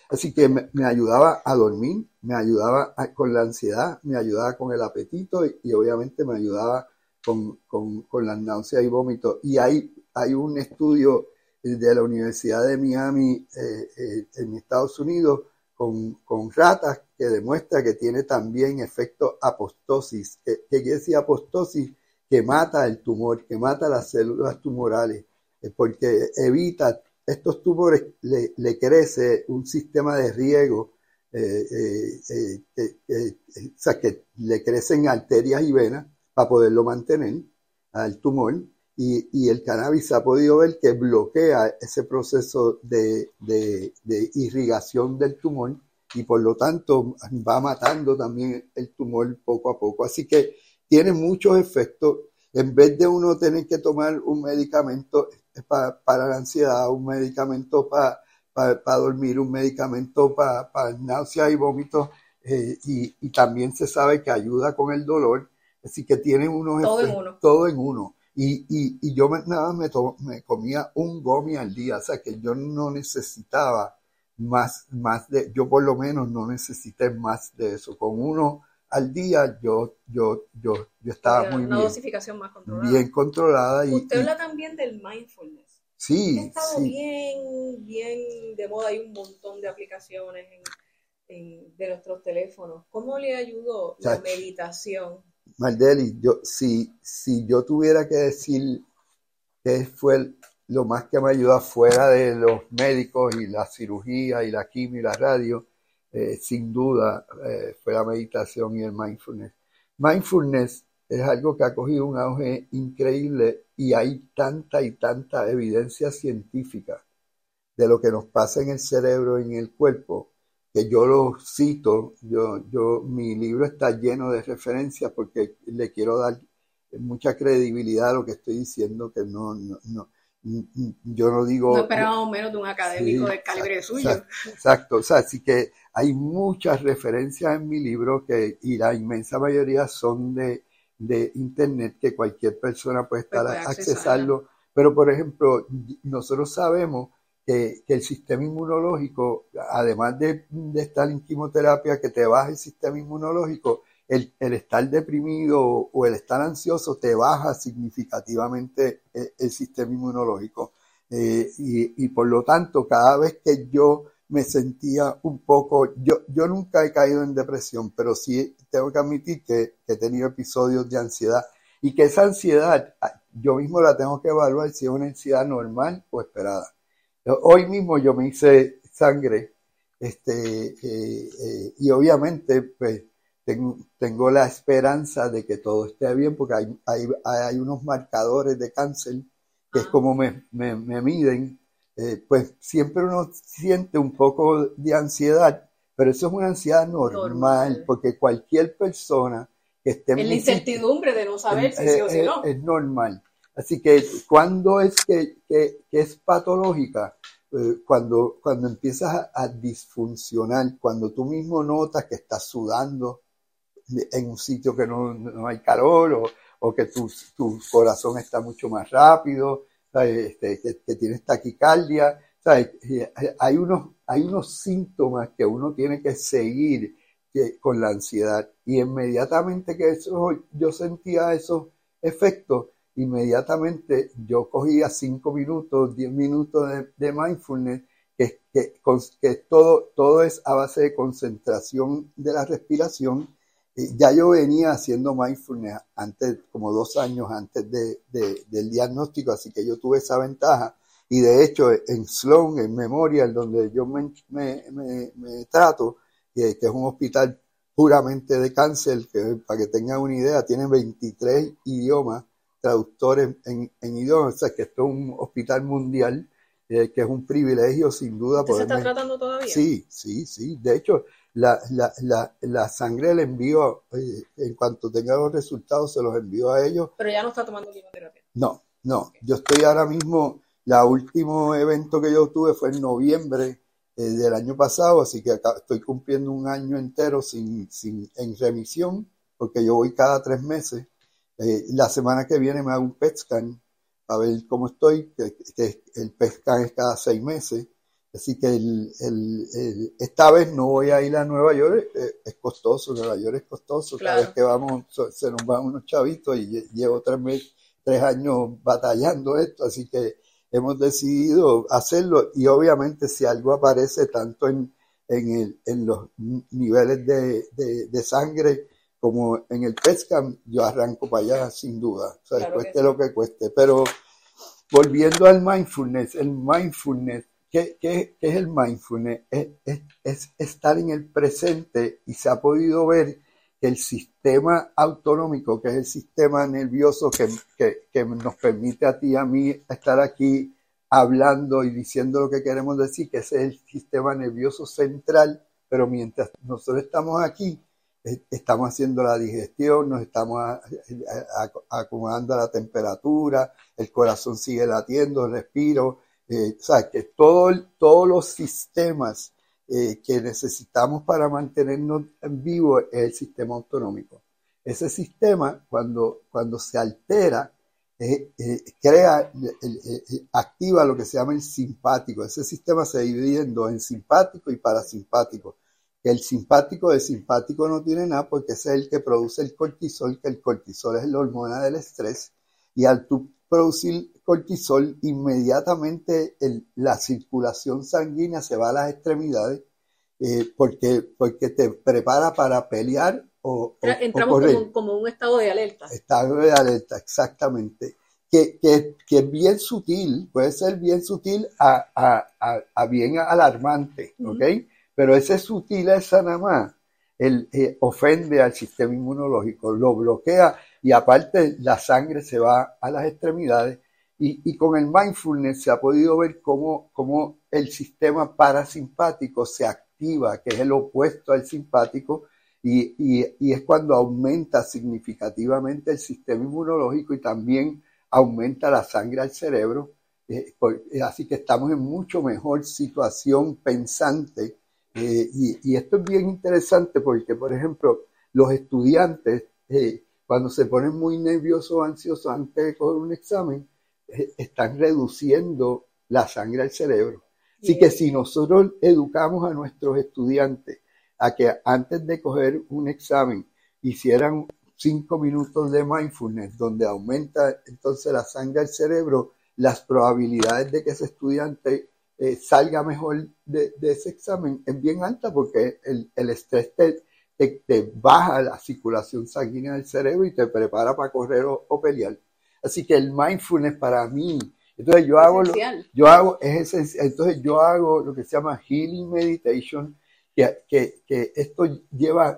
[SPEAKER 1] Así que me, me ayudaba a dormir, me ayudaba a, con la ansiedad, me ayudaba con el apetito y, y obviamente me ayudaba con, con, con las náuseas y vómitos. Y hay, hay un estudio de la Universidad de Miami eh, eh, en Estados Unidos con, con ratas que demuestra que tiene también efecto apostosis. ¿Qué, qué quiere decir apostosis? Que mata el tumor, que mata las células tumorales, eh, porque evita, estos tumores le, le crece un sistema de riego, eh, eh, eh, eh, eh, o sea, que le crecen arterias y venas para poderlo mantener al tumor. Y, y el cannabis se ha podido ver que bloquea ese proceso de, de, de irrigación del tumor y por lo tanto va matando también el tumor poco a poco. Así que tiene muchos efectos. En vez de uno tener que tomar un medicamento pa, para la ansiedad, un medicamento para pa, pa dormir, un medicamento para pa náuseas y vómitos, eh, y, y también se sabe que ayuda con el dolor. Así que tiene unos
[SPEAKER 2] todo
[SPEAKER 1] efectos,
[SPEAKER 2] en uno.
[SPEAKER 1] Todo en uno. Y, y, y yo me, nada me, to, me comía un gomi al día, o sea que yo no necesitaba más, más de, yo por lo menos no necesité más de eso. Con uno al día yo, yo, yo, yo estaba muy
[SPEAKER 2] una
[SPEAKER 1] bien.
[SPEAKER 2] dosificación más controlada.
[SPEAKER 1] Bien controlada. Y,
[SPEAKER 2] Usted
[SPEAKER 1] y,
[SPEAKER 2] habla también del mindfulness.
[SPEAKER 1] Sí,
[SPEAKER 2] ha estado
[SPEAKER 1] sí.
[SPEAKER 2] bien, bien de moda, hay un montón de aplicaciones en, en, de nuestros teléfonos. ¿Cómo le ayudó la meditación?
[SPEAKER 1] Mardeli, yo, si, si yo tuviera que decir qué fue lo más que me ayudó fuera de los médicos y la cirugía y la quimio y la radio, eh, sin duda eh, fue la meditación y el mindfulness. Mindfulness es algo que ha cogido un auge increíble y hay tanta y tanta evidencia científica de lo que nos pasa en el cerebro y en el cuerpo, que yo lo cito, yo, yo, mi libro está lleno de referencias porque le quiero dar mucha credibilidad a lo que estoy diciendo, que no, no, no yo no digo...
[SPEAKER 2] No esperábamos menos de un académico sí, del calibre
[SPEAKER 1] exacto,
[SPEAKER 2] suyo.
[SPEAKER 1] Exacto, exacto, o sea, así que hay muchas referencias en mi libro que, y la inmensa mayoría son de, de internet, que cualquier persona puede estar pues puede accesarlo, pero por ejemplo, nosotros sabemos Que, que el sistema inmunológico, además de, de estar en quimioterapia, que te baja el sistema inmunológico, el, el estar deprimido o, o el estar ansioso te baja significativamente el, el sistema inmunológico. Eh, y, y por lo tanto, cada vez que yo me sentía un poco, yo, yo nunca he caído en depresión, pero sí tengo que admitir que, que he tenido episodios de ansiedad y que esa ansiedad yo mismo la tengo que evaluar si es una ansiedad normal o esperada. Hoy mismo yo me hice sangre, este, eh, eh, y obviamente pues tengo, tengo la esperanza de que todo esté bien, porque hay, hay, hay unos marcadores de cáncer que es como me, me, me miden, eh, pues siempre uno siente un poco de ansiedad, pero eso es una ansiedad normal, normal. Porque cualquier persona que esté en,
[SPEAKER 2] en la incertidumbre sitio, de no saber
[SPEAKER 1] es,
[SPEAKER 2] si sí o si
[SPEAKER 1] es,
[SPEAKER 2] no.
[SPEAKER 1] Es normal. Así que cuando es que, que, que es patológica, eh, cuando, cuando empiezas a, a disfuncionar, cuando tú mismo notas que estás sudando en un sitio que no, no hay calor, o, o que tu, tu corazón está mucho más rápido, este, que, que tienes taquicardia, ¿sabes? Hay, unos, hay unos síntomas que uno tiene que seguir que, con la ansiedad, y inmediatamente que eso, yo sentía esos efectos, inmediatamente yo cogía cinco minutos, diez minutos de, de mindfulness, que, que, que todo, todo es a base de concentración de la respiración. Ya yo venía haciendo mindfulness antes, como dos años antes de, de, del diagnóstico, así que yo tuve esa ventaja. Y de hecho, en Sloan, en Memorial, donde yo me, me, me, me trato, que, que es un hospital puramente de cáncer, que para que tengan una idea, tiene veintitrés idiomas, traductores en, en idiomas, o sea que esto es un hospital mundial, eh, que es un privilegio sin duda.
[SPEAKER 2] ¿Usted poderme... se está tratando todavía?
[SPEAKER 1] Sí, sí, sí. De hecho, la, la, la, la sangre la envío, eh, en cuanto tenga los resultados se los envío a ellos.
[SPEAKER 2] Pero ya no está tomando quimioterapia.
[SPEAKER 1] No, no. Okay. Yo estoy ahora mismo, la último evento que yo tuve fue en noviembre eh, del año pasado, así que acá estoy cumpliendo un año entero sin, sin, en remisión, porque yo voy cada tres meses. Eh, la semana que viene me hago un P E T scan a ver cómo estoy, que, que el P E T scan es cada seis meses, Así que el, el, el, esta vez no voy a ir a Nueva York, eh, es costoso, Nueva York es costoso, claro. Cada vez que vamos se nos van unos chavitos y llevo tres, meses, tres años batallando esto, así que hemos decidido hacerlo y obviamente si algo aparece tanto en, en, el, en los niveles de, de, de sangre como en el P E T scan, yo arranco para allá sin duda, o sea, claro cueste que sí. Lo que cueste. Pero volviendo al mindfulness, el mindfulness, ¿qué, qué, qué es el mindfulness? Es, es, es estar en el presente y se ha podido ver que el sistema autonómico, que es el sistema nervioso que, que, que nos permite a ti y a mí estar aquí hablando y diciendo lo que queremos decir, que ese es el sistema nervioso central, pero mientras nosotros estamos aquí, estamos haciendo la digestión, nos estamos acomodando a la temperatura, el corazón sigue latiendo, el respiro, eh, o sea, que todo, todos los sistemas eh, que necesitamos para mantenernos vivos es el sistema autonómico. Ese sistema, cuando, cuando se altera, eh, eh, crea, eh, eh, activa lo que se llama el simpático. Ese sistema se divide en dos, en simpático y parasimpático. El simpático de simpático no tiene nada porque ese es el que produce el cortisol, que el cortisol es la hormona del estrés, y al tú producir cortisol, inmediatamente el, la circulación sanguínea se va a las extremidades eh, porque, porque te prepara para pelear o, o
[SPEAKER 2] entramos
[SPEAKER 1] o correr.
[SPEAKER 2] Como, como un estado de alerta.
[SPEAKER 1] Estado de alerta, exactamente. Que, que, que es bien sutil, puede ser bien sutil a, a, a, a bien alarmante, ¿ok? Uh-huh. Pero esa sutileza nada más, él eh, ofende al sistema inmunológico, lo bloquea y aparte la sangre se va a las extremidades y, y con el mindfulness se ha podido ver cómo, cómo el sistema parasimpático se activa, que es el opuesto al simpático y, y, y es cuando aumenta significativamente el sistema inmunológico y también aumenta la sangre al cerebro, eh, por, así que estamos en mucho mejor situación pensante. Eh, y, y esto es bien interesante porque, por ejemplo, los estudiantes, eh, cuando se ponen muy nerviosos o ansiosos antes de coger un examen, eh, están reduciendo la sangre al cerebro. Así sí. Que si nosotros educamos a nuestros estudiantes a que antes de coger un examen hicieran cinco minutos de mindfulness, donde aumenta entonces la sangre al cerebro, las probabilidades de que ese estudiante Eh, salga mejor de, de ese examen es bien alta porque el, el estrés te, te, te baja la circulación sanguínea del cerebro y te prepara para correr o, o pelear. Así que el mindfulness para mí, entonces yo hago, lo, yo hago es esencial, entonces yo hago lo que se llama healing meditation, que, que, que esto lleva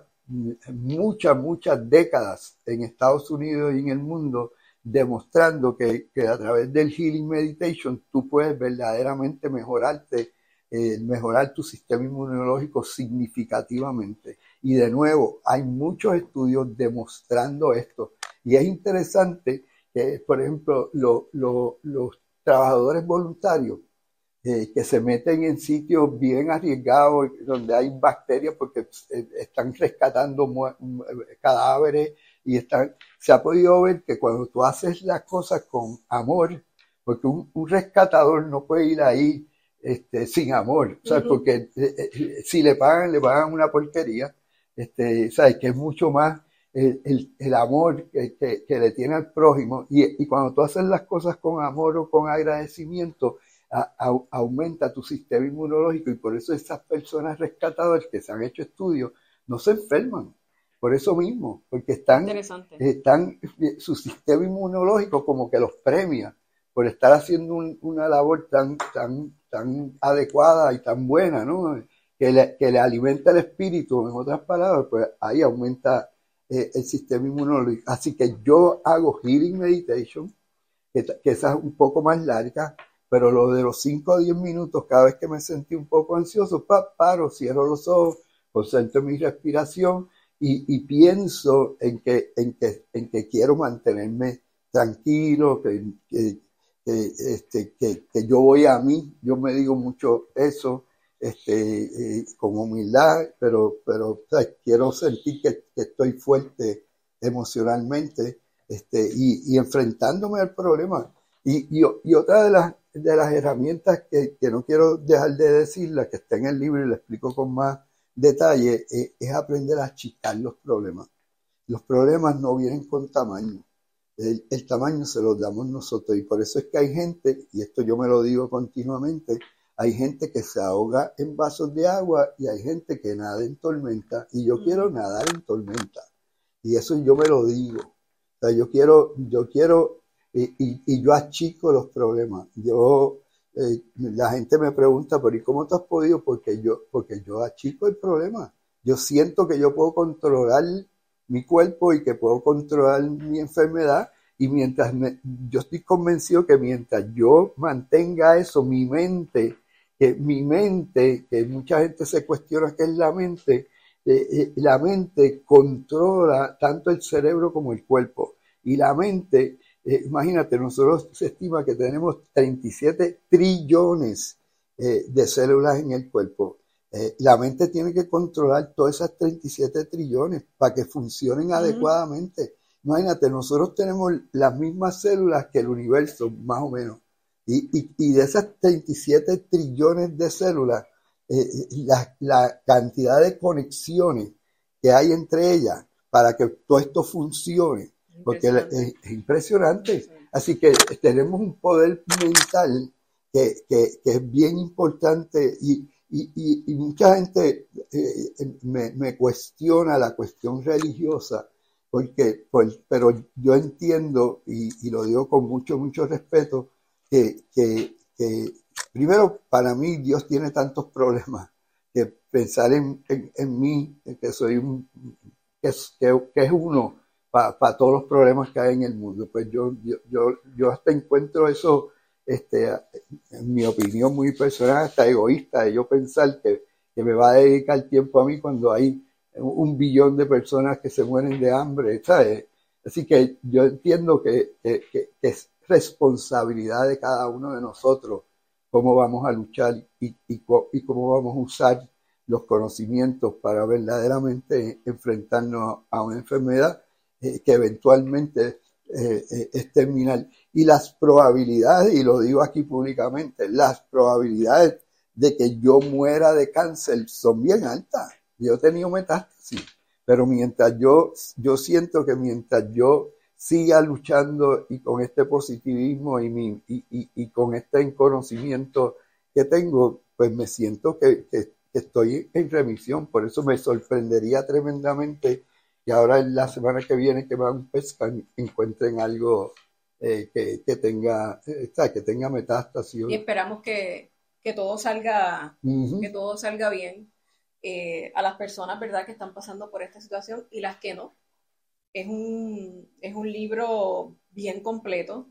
[SPEAKER 1] muchas, muchas décadas en Estados Unidos y en el mundo, demostrando que, que a través del Healing Meditation tú puedes verdaderamente mejorarte, eh, mejorar tu sistema inmunológico significativamente. Y de nuevo, hay muchos estudios demostrando esto. Y es interesante que, por ejemplo, lo, lo, los trabajadores voluntarios eh, que se meten en sitios bien arriesgados donde hay bacterias porque eh, están rescatando cadáveres y están, se ha podido ver que cuando tú haces las cosas con amor, porque un, un rescatador no puede ir ahí este, sin amor, ¿sabes? Uh-huh. Porque eh, eh, si le pagan, le pagan una porquería, este, ¿sabes? Que es mucho más el, el, el amor que, que, que le tiene al prójimo. Y, y cuando tú haces las cosas con amor o con agradecimiento, a, a, aumenta tu sistema inmunológico y por eso esas personas rescatadoras que se han hecho estudios no se enferman. Por eso mismo, porque están, están, su sistema inmunológico como que los premia por estar haciendo un, una labor tan, tan, tan adecuada y tan buena, ¿no? Que le, que le alimenta el espíritu, en otras palabras, pues ahí aumenta eh, el sistema inmunológico. Así que yo hago healing meditation, que, que esa es un poco más larga, pero lo de los cinco a diez minutos, cada vez que me sentí un poco ansioso, pa, paro, cierro los ojos, concentro mi respiración, Y, y pienso en que, en, que, en que quiero mantenerme tranquilo, que, que, que, este, que, que yo voy a mí, yo me digo mucho eso, este, eh, con humildad, pero, pero o sea, quiero sentir que, que estoy fuerte emocionalmente este, y, y enfrentándome al problema. Y, y, y otra de las de las herramientas que, que no quiero dejar de decirla, que está en el libro y la explico con más detalle, eh, es aprender a achicar los problemas. Los problemas no vienen con tamaño. El, el tamaño se lo damos nosotros y por eso es que hay gente, y esto yo me lo digo continuamente, hay gente que se ahoga en vasos de agua y hay gente que nada en tormenta y yo quiero nadar en tormenta y eso yo me lo digo. O sea, yo quiero, yo quiero y, y, y yo achico los problemas. Yo, eh, la gente me pregunta, pero ¿y cómo tú has podido? Porque yo, porque yo achico el problema. Yo siento que yo puedo controlar mi cuerpo y que puedo controlar mi enfermedad y mientras me, yo estoy convencido que mientras yo mantenga eso, mi mente, que mi mente, que mucha gente se cuestiona qué es la mente, eh, eh, la mente controla tanto el cerebro como el cuerpo y la mente, eh, imagínate, nosotros se estima que tenemos treinta y siete trillones eh, de células en el cuerpo. Eh, la mente tiene que controlar todas esas treinta y siete trillones para que funcionen uh-huh. adecuadamente. Imagínate, nosotros tenemos las mismas células que el universo, más o menos. Y, y, y de esas treinta y siete trillones de células, eh, la, la cantidad de conexiones que hay entre ellas para que todo esto funcione, porque es, es impresionante. Así que tenemos un poder mental que, que, que es bien importante y Y, y, y mucha gente eh, me, me cuestiona la cuestión religiosa, porque, pues, pero yo entiendo, y, y lo digo con mucho, mucho respeto, que, que, que primero para mí Dios tiene tantos problemas, que pensar en, en, en mí, que soy un, que es, que, que es uno para pa todos los problemas que hay en el mundo, pues yo, yo, yo, yo hasta encuentro eso, este, en mi opinión muy personal, hasta egoísta, de yo pensar que, que me va a dedicar tiempo a mí cuando hay un billón de personas que se mueren de hambre, ¿sabes? Así que yo entiendo que, que, que, que es responsabilidad de cada uno de nosotros cómo vamos a luchar y, y, y cómo vamos a usar los conocimientos para verdaderamente enfrentarnos a una enfermedad eh, que eventualmente eh, eh, es terminal. Y las probabilidades, y lo digo aquí públicamente, las probabilidades de que yo muera de cáncer son bien altas. Yo he tenido metástasis, pero mientras yo, yo siento que mientras yo siga luchando y con este positivismo y, mi, y, y, y con este conocimiento que tengo, pues me siento que, que, que estoy en remisión. Por eso me sorprendería tremendamente que ahora en la semana que viene que van a pescar encuentren algo eh, que, que tenga eh, que tenga metástasis.
[SPEAKER 2] Y esperamos que, que todo salga uh-huh. que todo salga bien eh, a las personas, ¿verdad?, que están pasando por esta situación y las que no. Es un, es un libro bien completo.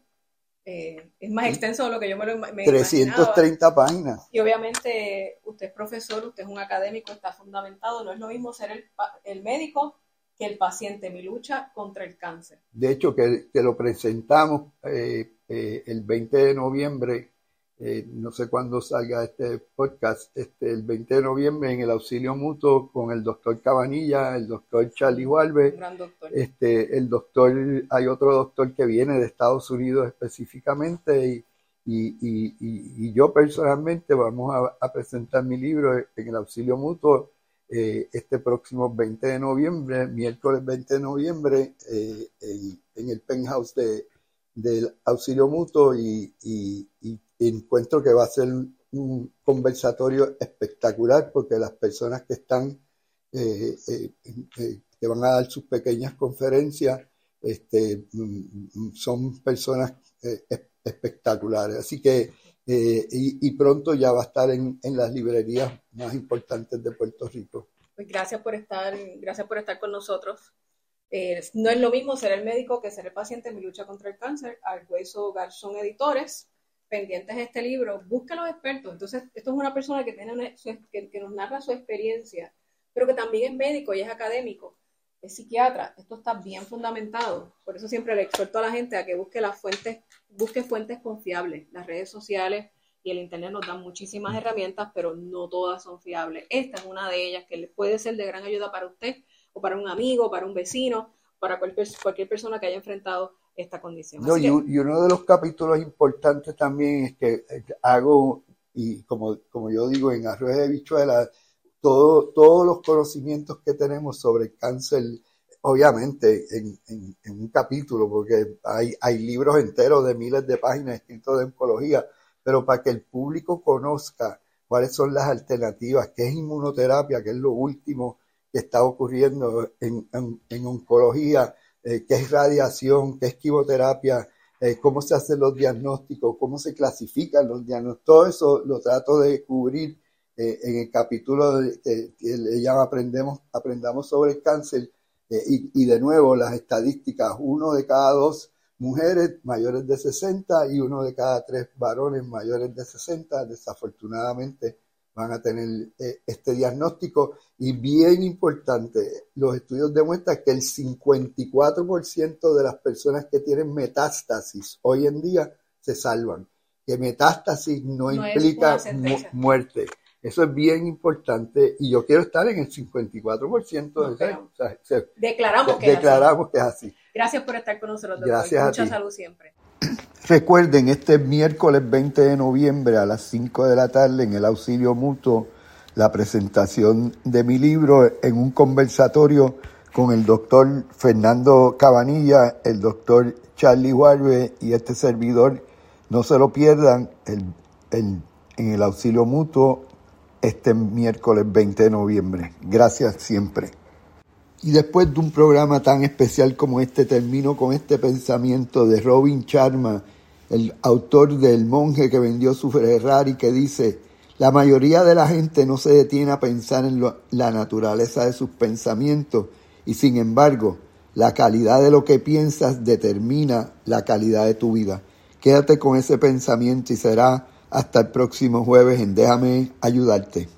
[SPEAKER 2] Eh, es más extenso de lo que yo me lo me
[SPEAKER 1] trescientas treinta
[SPEAKER 2] imaginaba.
[SPEAKER 1] Páginas.
[SPEAKER 2] Y obviamente usted es profesor, usted es un académico, está fundamentado. No es lo mismo ser el, el médico que el paciente, mi lucha contra el cáncer.
[SPEAKER 1] De hecho, que, que lo presentamos eh, eh, el veinte de noviembre, eh, no sé cuándo salga este podcast, este, el veinte de noviembre en el Auxilio Mutuo con el doctor Cabanilla, el doctor Charlie Walve,
[SPEAKER 2] gran doctor.
[SPEAKER 1] Este, el doctor, hay otro doctor que viene de Estados Unidos específicamente y, y, y, y, y yo personalmente vamos a, a presentar mi libro en el Auxilio Mutuo Eh, este próximo veinte de noviembre, miércoles veinte de noviembre, eh, en, en el penthouse de, del Auxilio Mutuo y, y, y encuentro que va a ser un, un conversatorio espectacular porque las personas que están, eh, eh, eh, que van a dar sus pequeñas conferencias, este, son personas eh, espectaculares. Así que Eh, y, y pronto ya va a estar en, en las librerías más importantes de Puerto Rico.
[SPEAKER 2] Pues gracias por estar, gracias por estar con nosotros. Eh, no es lo mismo ser el médico que ser el paciente en mi lucha contra el cáncer. Argueso Garzón Editores, pendientes de este libro, busca a los expertos. Entonces, esto es una persona que, tiene una, que, que nos narra su experiencia, pero que también es médico y es académico, es psiquiatra. Esto está bien fundamentado. Por eso siempre le exhorto a la gente a que busque las fuentes, busque fuentes confiables. Las redes sociales y el internet nos dan muchísimas herramientas, pero no todas son fiables. Esta es una de ellas que puede ser de gran ayuda para usted o para un amigo, para un vecino, para cualquier, cualquier persona que haya enfrentado esta condición.
[SPEAKER 1] No, y,
[SPEAKER 2] que,
[SPEAKER 1] y uno de los capítulos importantes también es que hago, y como, como yo digo, en Arroyo de Bichuela, todo, todos los conocimientos que tenemos sobre el cáncer, obviamente en, en, en un capítulo, porque hay, hay libros enteros de miles de páginas escritos de oncología, pero para que el público conozca cuáles son las alternativas, qué es inmunoterapia, qué es lo último que está ocurriendo en, en, en oncología, eh, qué es radiación, qué es quimioterapia, eh, cómo se hacen los diagnósticos, cómo se clasifican los diagnósticos, todo eso lo trato de cubrir eh, en el capítulo de, que, que le llama Aprendemos, Aprendamos sobre el cáncer, eh, y, y de nuevo las estadísticas, uno de cada dos mujeres mayores de sesenta y uno de cada tres varones mayores de sesenta, desafortunadamente van a tener eh, este diagnóstico. Y bien importante, los estudios demuestran que el cincuenta y cuatro por ciento de las personas que tienen metástasis hoy en día se salvan. Que metástasis no, no implica mu muerte. Eso es bien importante y yo quiero estar en el cincuenta y cuatro por ciento.
[SPEAKER 2] No,
[SPEAKER 1] de ese, o sea, se,
[SPEAKER 2] declaramos,
[SPEAKER 1] de,
[SPEAKER 2] que,
[SPEAKER 1] declaramos es que es así.
[SPEAKER 2] Gracias por estar con nosotros, doctor.
[SPEAKER 1] Gracias a
[SPEAKER 2] Mucha
[SPEAKER 1] ti.
[SPEAKER 2] salud siempre.
[SPEAKER 1] Recuerden, este miércoles veinte de noviembre a las cinco de la tarde en el Auxilio Mutuo, la presentación de mi libro en un conversatorio con el doctor Fernando Cabanilla, el doctor Charlie Warbe y este servidor. No se lo pierdan el, el, en el Auxilio Mutuo este miércoles veinte de noviembre. Gracias siempre. Y después de un programa tan especial como este, termino con este pensamiento de Robin Sharma, el autor del monje que vendió su Ferrari, que dice: la mayoría de la gente no se detiene a pensar en lo, la naturaleza de sus pensamientos y sin embargo, la calidad de lo que piensas determina la calidad de tu vida. Quédate con ese pensamiento y será hasta el próximo jueves en Déjame Ayudarte.